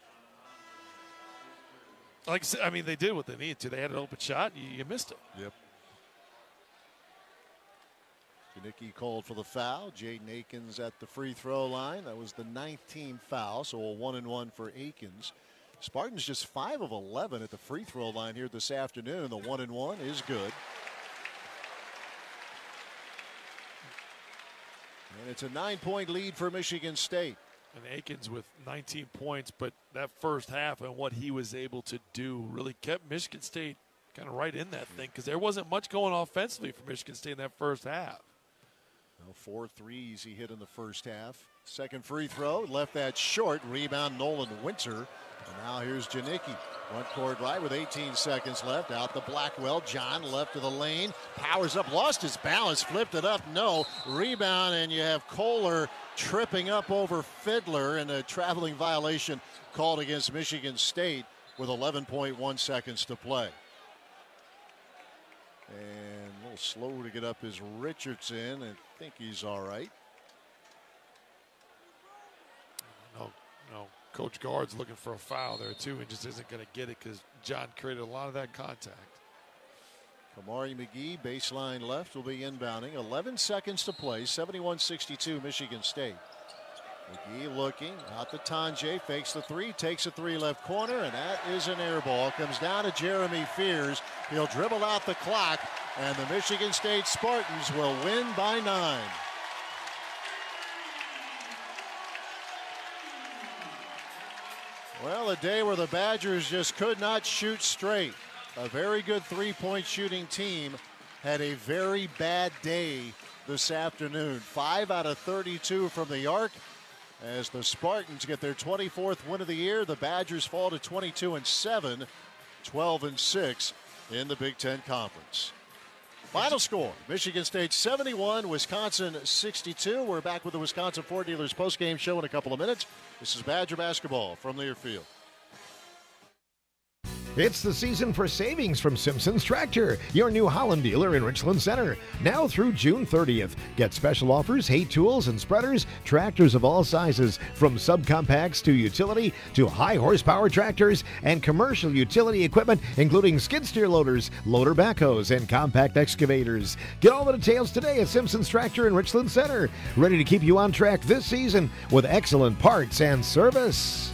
Like I said, I mean, they did what they needed to. They had an open shot. You, you missed it. Yep. Janicki called for the foul. Jaden Akins at the free throw line. That was the nineteenth foul, so a one and one for Akins. Spartans just five of eleven at the free throw line here this afternoon. The one and one is good. And it's a nine-point lead for Michigan State. And Akins with nineteen points, but that first half and what he was able to do really kept Michigan State kind of right in that thing because there wasn't much going offensively for Michigan State in that first half. Well, four threes he hit in the first half. Second free throw, left that short. Rebound, Nolan Winter. And now here's Janicki. Front court right with eighteen seconds left. Out to Blackwell. John left of the lane. Powers up, lost his balance, flipped it up. No. Rebound, and you have Kohler tripping up over Fiddler, and a traveling violation called against Michigan State with eleven point one seconds to play. And a little slow to get up is Richardson. I think he's all right. No, no. Coach Guard's looking for a foul there, too, and just isn't going to get it because John created a lot of that contact. Kamari McGee, baseline left, will be inbounding. eleven seconds to play, seventy-one sixty-two Michigan State. McGee looking out to Tanjay, fakes the three, takes a three left corner, and that is an air ball. Comes down to Jeremy Fears. He'll dribble out the clock, and the Michigan State Spartans will win by nine. Well, a day where the Badgers just could not shoot straight. A very good three-point shooting team had a very bad day this afternoon. Five out of thirty-two from the arc. As the Spartans get their twenty-fourth win of the year, the Badgers fall to twenty-two and seven, twelve and six in the Big Ten Conference. Final score, Michigan State seventy-one, Wisconsin sixty-two. We're back with the Wisconsin Ford Dealers postgame show in a couple of minutes. This is Badger basketball from Learfield. It's the season for savings from Simpson's Tractor, your New Holland dealer in Richland Center. Now through June thirtieth. Get special offers, hay tools and spreaders, tractors of all sizes, from subcompacts to utility to high horsepower tractors and commercial utility equipment, including skid steer loaders, loader backhoes, and compact excavators. Get all the details today at Simpson's Tractor in Richland Center. Ready to keep you on track this season with excellent parts and service.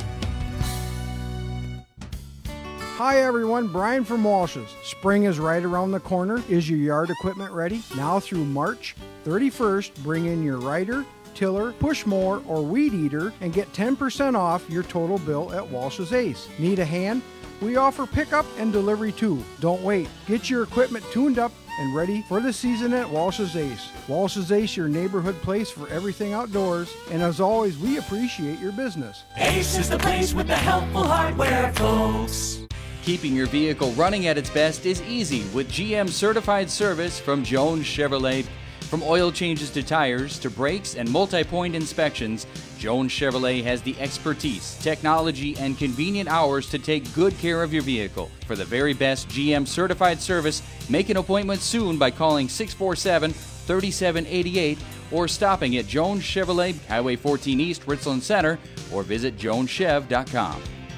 Hi everyone, Brian from Walsh's. Spring is right around the corner. Is your yard equipment ready? Now through March thirty-first, bring in your rider, tiller, push mower, or weed eater and get ten percent off your total bill at Walsh's Ace. Need a hand? We offer pickup and delivery too. Don't wait. Get your equipment tuned up and ready for the season at Walsh's Ace. Walsh's Ace, your neighborhood place for everything outdoors. And as always, we appreciate your business. Ace is the place with the helpful hardware, folks. Keeping your vehicle running at its best is easy with G M certified service from Jones Chevrolet. From oil changes to tires to brakes and multi-point inspections, Jones Chevrolet has the expertise, technology, and convenient hours to take good care of your vehicle. For the very best G M certified service, make an appointment soon by calling six four seven, three seven eight eight or stopping at Jones Chevrolet, Highway fourteen East, Richland Center, or visit jones chev dot com.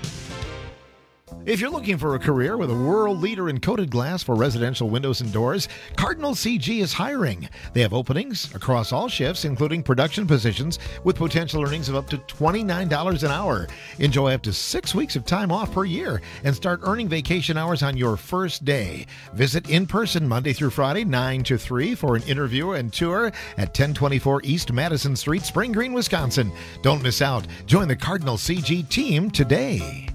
If you're looking for a career with a world leader in coated glass for residential windows and doors, Cardinal C G is hiring. They have openings across all shifts, including production positions, with potential earnings of up to twenty-nine dollars an hour. Enjoy up to six weeks of time off per year and start earning vacation hours on your first day. Visit in person Monday through Friday, nine to three, for an interview and tour at ten twenty-four East Madison Street, Spring Green, Wisconsin. Don't miss out. Join the Cardinal C G team today.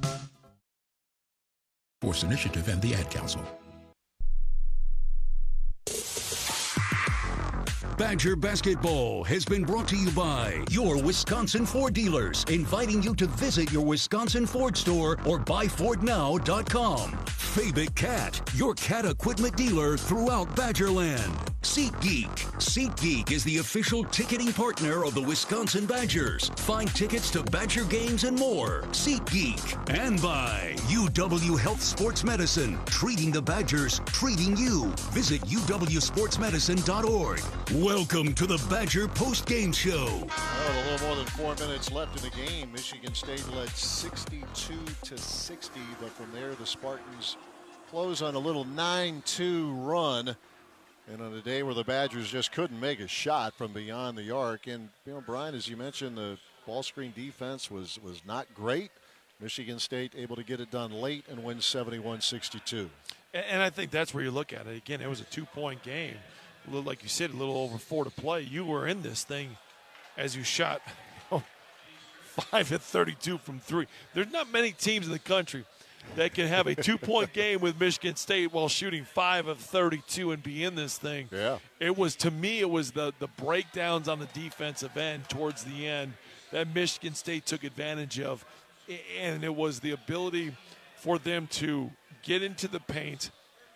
Force Initiative and the Ad Council. Badger Basketball has been brought to you by your Wisconsin Ford dealers, inviting you to visit your Wisconsin Ford store or buy ford now dot com. Fabic Cat, your cat equipment dealer throughout Badgerland. SeatGeek. SeatGeek is the official ticketing partner of the Wisconsin Badgers. Find tickets to Badger games and more. SeatGeek. And by U W Health Sports Medicine, treating the Badgers, treating you. Visit u w sports medicine dot org. Welcome to the Badger post-game show. Well, a little more than four minutes left in the game. Michigan State led sixty-two to sixty, but from there the Spartans close on a little nine two run. And on a day where the Badgers just couldn't make a shot from beyond the arc. And, you know, Brian, as you mentioned, the ball screen defense was, was not great. Michigan State able to get it done late and win seventy-one sixty-two. And, and I think that's where you look at it. Again, it was a two-point game. A little, like you said, a little over four to play. You were in this thing as you shot oh, five at thirty-two from three. There's not many teams in the country that can have a two-point game with Michigan State while shooting five of thirty-two and be in this thing. Yeah. It was, to me, it was the, the breakdowns on the defensive end towards the end that Michigan State took advantage of. And it was the ability for them to get into the paint,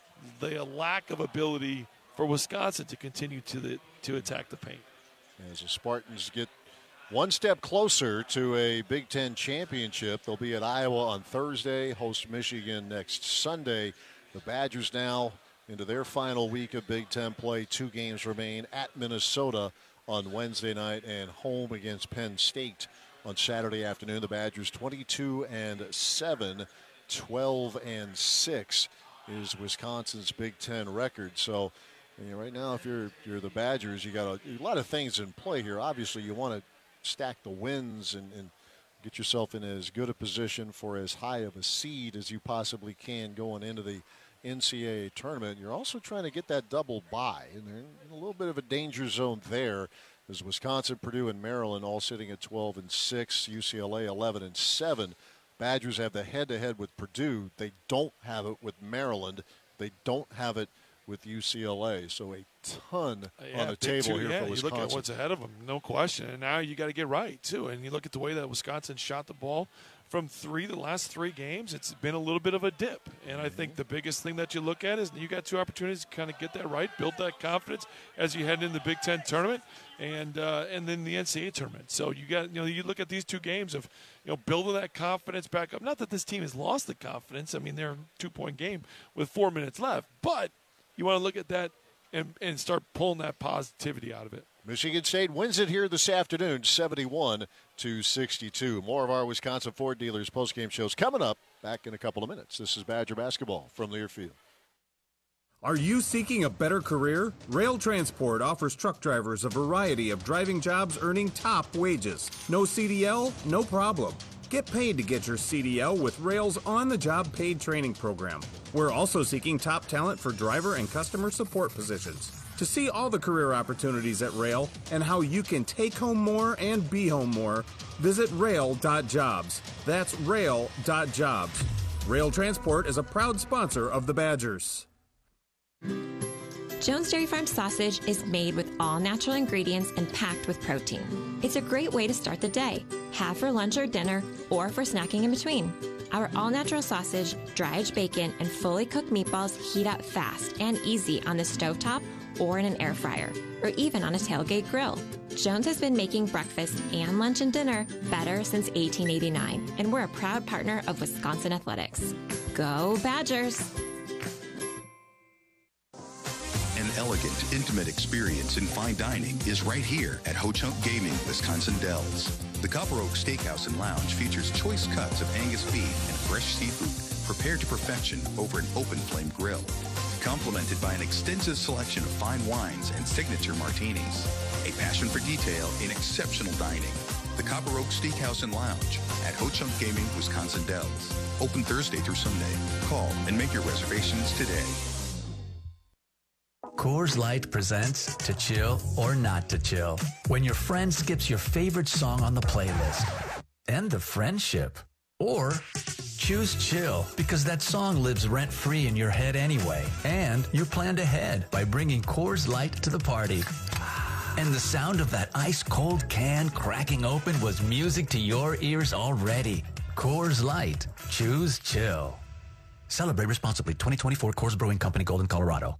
the lack of ability for Wisconsin to continue to the to attack the paint. As the Spartans get one step closer to a Big Ten championship, they'll be at Iowa on Thursday, host Michigan next Sunday. The Badgers now into their final week of Big Ten play. Two games remain at Minnesota on Wednesday night and home against Penn State on Saturday afternoon. The Badgers twenty-two and seven, twelve and six is Wisconsin's Big Ten record. So, you know, right now, if you're you're the Badgers, you got a, a lot of things in play here. Obviously, you want to stack the wins and, and get yourself in as good a position for as high of a seed as you possibly can going into the N C double A tournament. You're also trying to get that double bye, and they're in a little bit of a danger zone there. As Wisconsin, Purdue, and Maryland all sitting at twelve and six, U C L A eleven and seven. Badgers have the head-to-head with Purdue. They don't have it with Maryland. They don't have it with U C L A. So a ton yeah, on the table two, here yeah, for Wisconsin. You look at what's ahead of them, no question. And now you got to get right, too. And you look at the way that Wisconsin shot the ball from three, the last three games, it's been a little bit of a dip. And I think the biggest thing that you look at is you got two opportunities to kind of get that right, build that confidence as you head into the Big Ten tournament and uh, and then the N C double A tournament. So you got, you know, you look at these two games of, you know, building that confidence back up. Not that this team has lost the confidence. I mean, they're a two-point game with four minutes left. But you want to look at that and, and start pulling that positivity out of it. Michigan State wins it here this afternoon, seventy-one to sixty-two. More of our Wisconsin Ford dealers postgame shows coming up back in a couple of minutes. This is Badger basketball from Learfield. Are you seeking a better career? Rail Transport offers truck drivers a variety of driving jobs earning top wages. No C D L? No problem. Get paid to get your C D L with Rail's on-the-job paid training program. We're also seeking top talent for driver and customer support positions. To see all the career opportunities at Rail and how you can take home more and be home more, visit rail dot jobs. That's rail dot jobs. Rail Transport is a proud sponsor of the Badgers. Jones Dairy Farm sausage is made with all natural ingredients and packed with protein. It's a great way to start the day, have for lunch or dinner, or for snacking in between. Our all-natural sausage, dry-aged bacon, and fully cooked meatballs heat up fast and easy on the stovetop or in an air fryer, or even on a tailgate grill. Jones has been making breakfast and lunch and dinner better since eighteen eighty-nine, and we're a proud partner of Wisconsin Athletics. Go Badgers! An elegant, intimate experience in fine dining is right here at Ho Chunk Gaming, Wisconsin Dells. The Copper Oak Steakhouse and Lounge features choice cuts of Angus beef and fresh seafood prepared to perfection over an open flame grill, complemented by an extensive selection of fine wines and signature martinis. A passion for detail in exceptional dining. The Copper Oak Steakhouse and Lounge at Ho Chunk Gaming, Wisconsin Dells. Open Thursday through Sunday. Call and make your reservations today. Coors Light presents To Chill or Not to Chill. When your friend skips your favorite song on the playlist. End the friendship. Or choose chill because that song lives rent-free in your head anyway. And you're planned ahead by bringing Coors Light to the party. And the sound of that ice-cold can cracking open was music to your ears already. Coors Light. Choose chill. Celebrate responsibly. twenty twenty-four Coors Brewing Company, Golden, Colorado.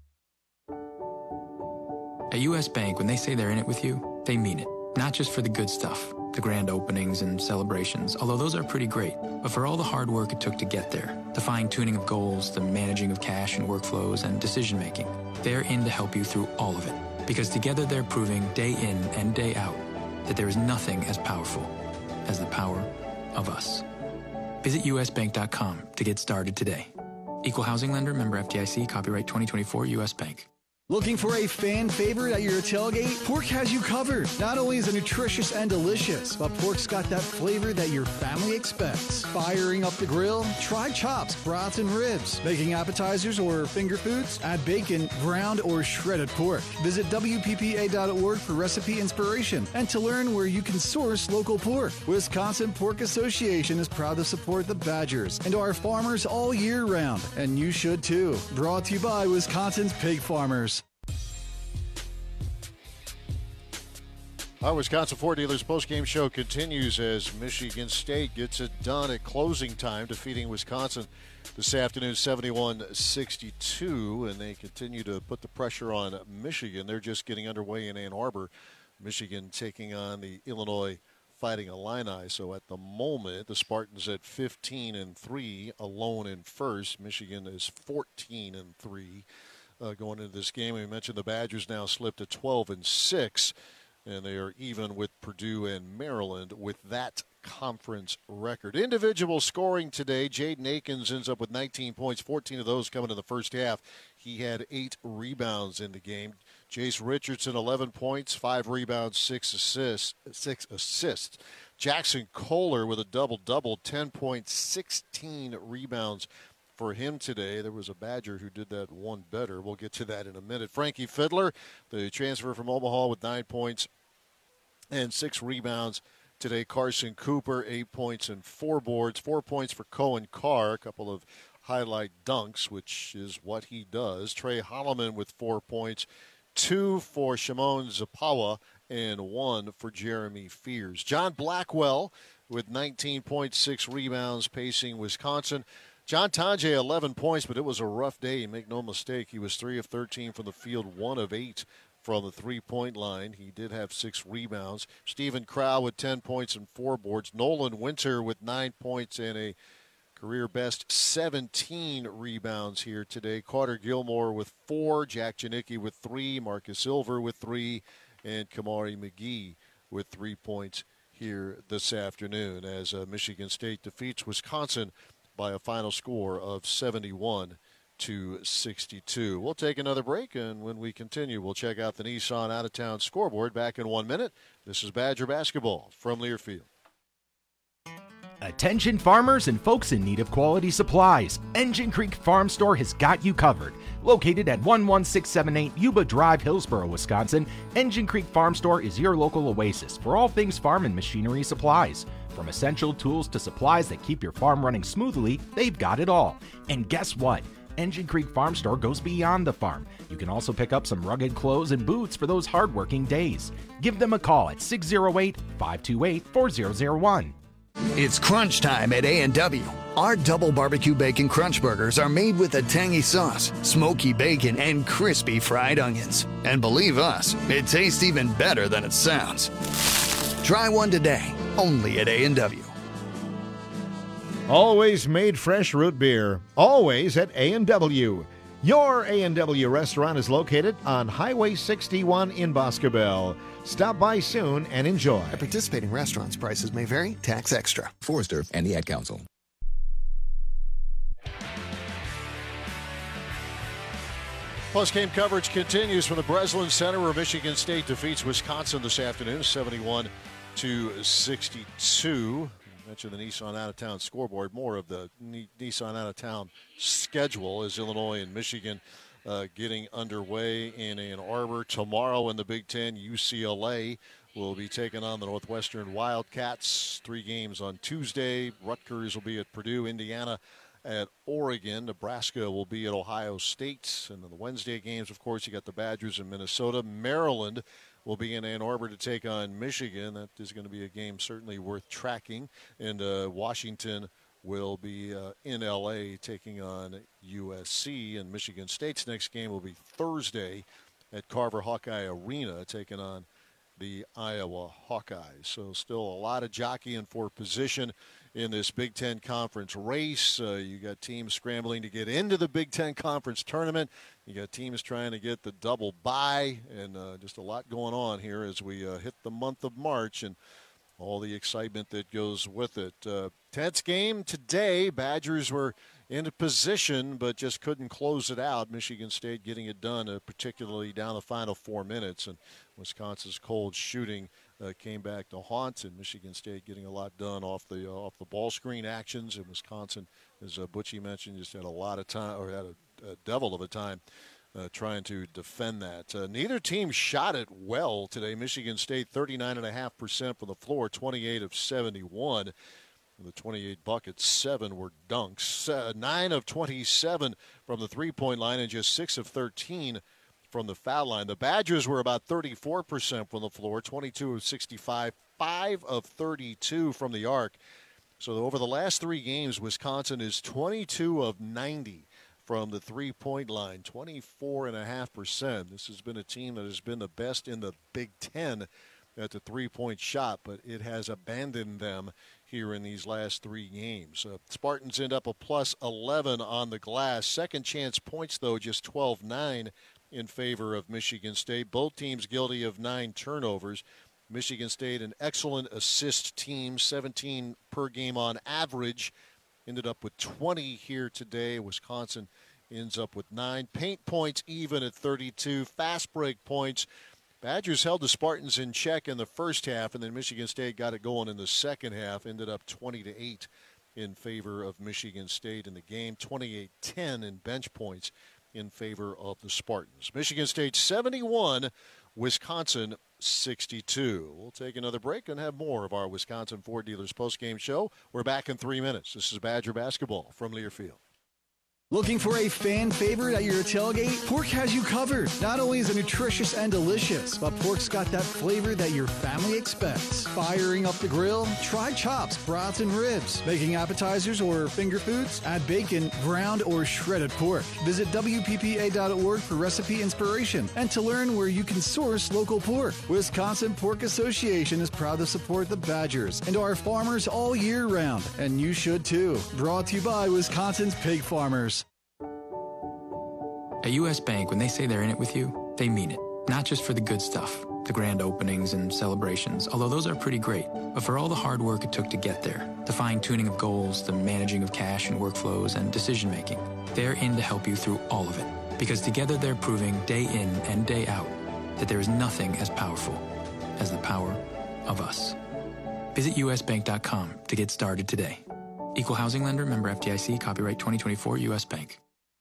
At U S Bank, when they say they're in it with you, they mean it. Not just for the good stuff, the grand openings and celebrations, although those are pretty great, but for all the hard work it took to get there, the fine-tuning of goals, the managing of cash and workflows, and decision-making. They're in to help you through all of it, because together they're proving day in and day out that there is nothing as powerful as the power of us. Visit U S bank dot com to get started today. Equal housing lender, member F D I C, copyright twenty twenty-four, U S Bank. Looking for a fan favorite at your tailgate? Pork has you covered. Not only is it nutritious and delicious, but pork's got that flavor that your family expects. Firing up the grill? Try chops, brats, and ribs. Making appetizers or finger foods? Add bacon, ground, or shredded pork. Visit W P P A dot org for recipe inspiration and to learn where you can source local pork. Wisconsin Pork Association is proud to support the Badgers and our farmers all year round, and you should too. Brought to you by Wisconsin's pig farmers. Our Wisconsin Ford Dealers postgame show continues as Michigan State gets it done at closing time, defeating Wisconsin this afternoon seventy-one sixty-two, and they continue to put the pressure on Michigan. They're just getting underway in Ann Arbor. Michigan taking on the Illinois Fighting Illini. So at the moment, the Spartans at fifteen and three, alone in first. Michigan is fourteen and three uh, going into this game. We mentioned the Badgers now slipped to twelve and six. And they are even with Purdue and Maryland with that conference record. Individual scoring today, Jaden Akins ends up with nineteen points, fourteen of those coming in the first half. He had eight rebounds in the game. Jace Richardson, eleven points, five rebounds, six assists. Six assists. Jackson Kohler with a double-double, ten points, sixteen rebounds for him today. There was a Badger who did that one better. We'll get to that in a minute. Frankie Fiddler, the transfer from Omaha, with nine points and six rebounds today. Carson Cooper, eight points and four boards. Four points for Cohen Carr, a couple of highlight dunks, which is what he does. Trey Holloman with four points, two for Shimon Zapawa, and one for Jeremy Fears. John Blackwell with nineteen point six rebounds, pacing Wisconsin. John Tange, eleven points, but it was a rough day. Make no mistake, he was three of thirteen from the field, one of eight from the three-point line. He did have six rebounds. Stephen Crow with ten points and four boards. Nolan Winter with nine points and a career-best seventeen rebounds here today. Carter Gilmore with four. Jack Janicki with three. Marcus Silver with three. And Kamari McGee with three points here this afternoon as uh, Michigan State defeats Wisconsin by a final score of seventy-one to sixty-two. We'll take another break, and when we continue, we'll check out the Nissan out-of-town scoreboard. Back in one minute. This is Badger basketball from Learfield. Attention farmers and folks in need of quality supplies. Engine Creek Farm Store has got you covered. Located at one one six seven eight Yuba Drive, Hillsboro, Wisconsin, Engine Creek Farm Store is your local oasis for all things farm and machinery supplies. From essential tools to supplies that keep your farm running smoothly, they've got it all. And guess what? Engine Creek Farm Store goes beyond the farm. You can also pick up some rugged clothes and boots for those hard-working days. Give them a call at six oh eight, five two eight, four zero zero one. It's crunch time at A and W. Our double barbecue bacon crunch burgers are made with a tangy sauce, smoky bacon, and crispy fried onions. And believe us, it tastes even better than it sounds. Try one today, only at A and W. Always made fresh root beer, always at A and W. Your A and W restaurant is located on Highway sixty-one in Boscobel. Stop by soon and enjoy. At participating restaurants, prices may vary. Tax extra. Forrester and the Ad Council. Post-game coverage continues from the Breslin Center, where Michigan State defeats Wisconsin this afternoon, seventy-one to sixty-two. I mentioned the Nissan out-of-town scoreboard. More of the Nissan out-of-town schedule as Illinois and Michigan uh, getting underway in Ann Arbor. Tomorrow in the Big Ten, U C L A will be taking on the Northwestern Wildcats. Three games on Tuesday. Rutgers will be at Purdue, Indiana at Oregon. Nebraska will be at Ohio State. And then the Wednesday games, of course, you got the Badgers in Minnesota. Maryland will be in Ann Arbor to take on Michigan. That is going to be a game certainly worth tracking. And uh, Washington will be uh, in L A taking on U S C. And Michigan State's next game will be Thursday at Carver Hawkeye Arena, taking on the Iowa Hawkeyes. So still a lot of jockeying for position in this Big Ten Conference race. Uh, you got teams scrambling to get into the Big Ten Conference tournament. You got teams trying to get the double bye, and uh, just a lot going on here as we uh, hit the month of March and all the excitement that goes with it. Uh, tense game today. Badgers were in a position, but just couldn't close it out. Michigan State getting it done, uh, particularly down the final four minutes. And Wisconsin's cold shooting uh, came back to haunt, and Michigan State getting a lot done off the uh, off the ball screen actions. And Wisconsin, as uh, Butchie mentioned, just had a lot of time, or had a, a devil of a time uh, trying to defend that. Uh, neither team shot it well today. Michigan State thirty-nine point five percent from the floor, twenty-eight of seventy-one. The twenty-eight buckets, seven were dunks. Uh, nine of twenty-seven from the three-point line and just six of thirteen from the foul line. The Badgers were about thirty-four percent from the floor, twenty-two of sixty-five, five of thirty-two from the arc. So over the last three games, Wisconsin is twenty-two of ninety from the three-point line, twenty-four point five percent. This has been a team that has been the best in the Big Ten at the three-point shot, but it has abandoned them here in these last three games. Uh, Spartans end up a plus eleven on the glass. Second chance points, though, just twelve nine in favor of Michigan State. Both teams guilty of nine turnovers. Michigan State, an excellent assist team, seventeen per game on average. Ended up with twenty here today. Wisconsin ends up with nine. Paint points even at thirty-two. Fast break points. Badgers held the Spartans in check in the first half, and then Michigan State got it going in the second half. Ended up twenty to eight in favor of Michigan State in the game. twenty-eight ten in bench points in favor of the Spartans. Michigan State seventy-one, Wisconsin sixty-two. We'll take another break and have more of our Wisconsin Ford Dealers postgame show. We're back in three minutes. This is Badger basketball from Learfield. Looking for a fan favorite at your tailgate? Pork has you covered. Not only is it nutritious and delicious, but pork's got that flavor that your family expects. Firing up the grill? Try chops, brats, and ribs. Making appetizers or finger foods? Add bacon, ground, or shredded pork. Visit W P P A dot org for recipe inspiration and to learn where you can source local pork. Wisconsin Pork Association is proud to support the Badgers and our farmers all year round, and you should too. Brought to you by Wisconsin's Pig Farmers. At U S Bank, when they say they're in it with you, they mean it. Not just for the good stuff, the grand openings and celebrations, although those are pretty great, but for all the hard work it took to get there, the fine-tuning of goals, the managing of cash and workflows, and decision-making. They're in to help you through all of it, because together they're proving day in and day out that there is nothing as powerful as the power of us. Visit U S bank dot com to get started today. Equal housing lender, member F D I C, copyright twenty twenty-four, U S Bank.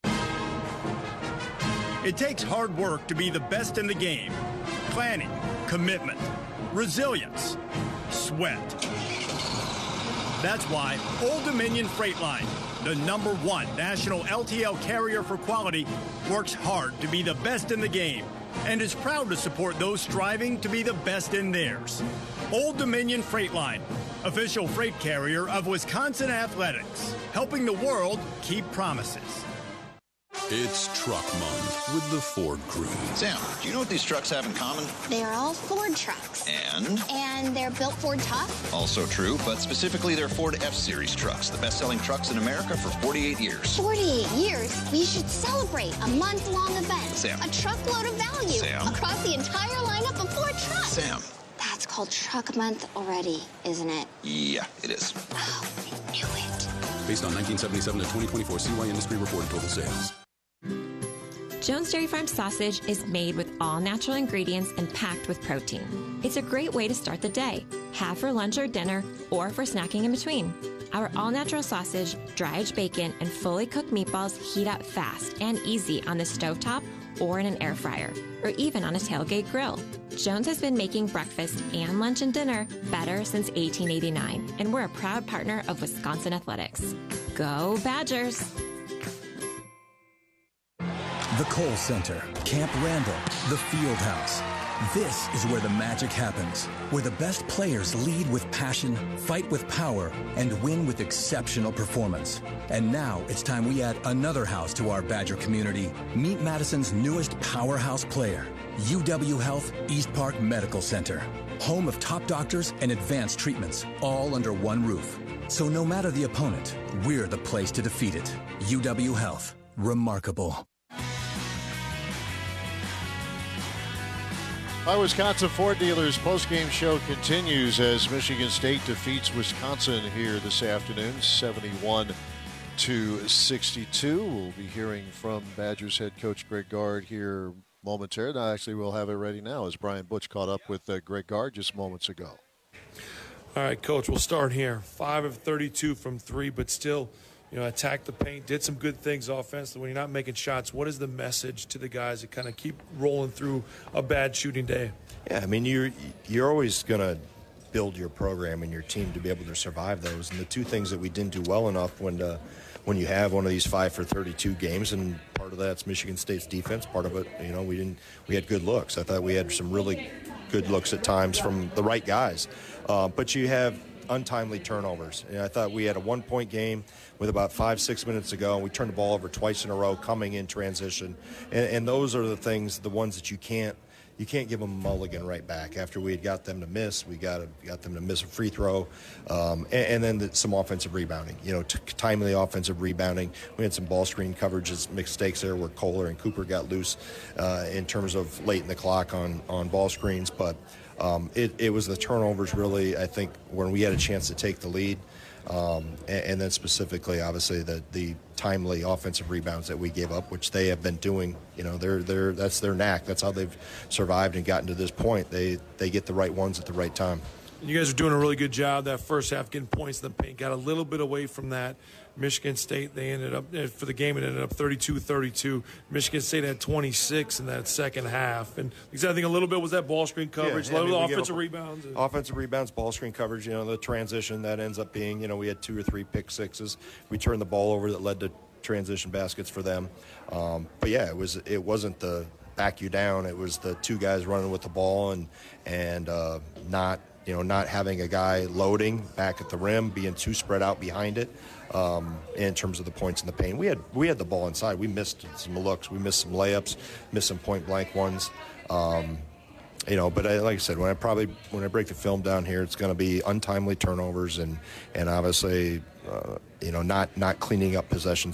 It takes hard work to be the best in the game. Planning, commitment, resilience, sweat. That's why Old Dominion Freight Line, the number one national L T L carrier for quality, works hard to be the best in the game and is proud to support those striving to be the best in theirs. Old Dominion Freight Line, official freight carrier of Wisconsin Athletics, helping the world keep promises. It's Truck Month with the Ford crew. Sam, do you know what these trucks have in common? They're all Ford trucks. And? And they're built Ford tough. Also true, but specifically they're Ford F-Series trucks, the best-selling trucks in America for forty-eight years. forty-eight years? We should celebrate a month-long event. Sam. A truckload of value. Sam. Across the entire lineup of Ford trucks. Sam. That's called Truck Month already, isn't it? Yeah, it is. Oh, I knew it. Based on nineteen seventy-seven to twenty twenty-four C Y Industry reported total sales. Jones Dairy Farm sausage is made with all natural ingredients and packed with protein. It's a great way to start the day, have for lunch or dinner, or for snacking in between. Our all-natural sausage, dry-aged bacon, and fully cooked meatballs heat up fast and easy on the stovetop or in an air fryer, or even on a tailgate grill. Jones has been making breakfast and lunch and dinner better since eighteen eighty-nine, and we're a proud partner of Wisconsin Athletics. Go Badgers! The Kohl Center, Camp Randall, the Field House. This is where the magic happens, where the best players lead with passion, fight with power, and win with exceptional performance. And now it's time we add another house to our Badger community. Meet Madison's newest powerhouse player, U W Health East Park Medical Center. Home of top doctors and advanced treatments, all under one roof. So no matter the opponent, we're the place to defeat it. U W Health. Remarkable. Our Wisconsin Ford Dealers postgame show continues as Michigan State defeats Wisconsin here this afternoon, seventy-one to sixty-two. We'll be hearing from Badgers head coach Greg Gard here momentarily. Actually, we'll have it ready now as Brian Butch caught up with uh, Greg Gard just moments ago. All right, Coach, we'll start here. five of thirty-two from three, but still, you know, attacked the paint, did some good things offensively. When you're not making shots, what is the message to the guys that kind of keep rolling through a bad shooting day? Yeah, I mean, you're, you're always going to build your program and your team to be able to survive those. And the two things that we didn't do well enough when uh, when you have one of these five for thirty-two games, and part of that's Michigan State's defense, part of it, you know, we didn't we had good looks. I thought we had some really good looks at times from the right guys. Uh, but you have untimely turnovers. And I thought we had a one-point game with about five, six minutes to go, and we turned the ball over twice in a row coming in transition. And, and those are the things, the ones that you can't you can't give them a mulligan right back. After we had got them to miss, we got, a, got them to miss a free throw, um, and, and then the, some offensive rebounding. You know, t- timely offensive rebounding. We had some ball screen coverages, mistakes there where Kohler and Cooper got loose uh, in terms of late in the clock on, on ball screens. But um, it, it was the turnovers really, I think, when we had a chance to take the lead. Um, and, and then specifically, obviously, the, the timely offensive rebounds that we gave up, which they have been doing. You know, they're they're that's their knack. That's how they've survived and gotten to this point. They they get the right ones at the right time. You guys are doing a really good job that first half, getting points in the paint. Got a little bit away from that. Michigan State, they ended up, for the game, it ended up thirty-two thirty-two. Michigan State had twenty-six in that second half. And I think a little bit was that ball screen coverage, Yeah, a little I mean, offensive a, rebounds. Offensive rebounds, ball screen coverage, you know, the transition that ends up being, you know, we had two or three pick sixes. We turned the ball over that led to transition baskets for them. Um, but, yeah, it, was, it wasn't the back you down. It was the two guys running with the ball and, and uh, not – you know, not having a guy loading back at the rim, being too spread out behind it um, in terms of the points in the paint. We had we had the ball inside. We missed some looks. We missed some layups, missed some point-blank ones. Um, you know, but I, like I said, when I probably when I break the film down here, it's going to be untimely turnovers and, and obviously, uh, you know, not, not cleaning up possessions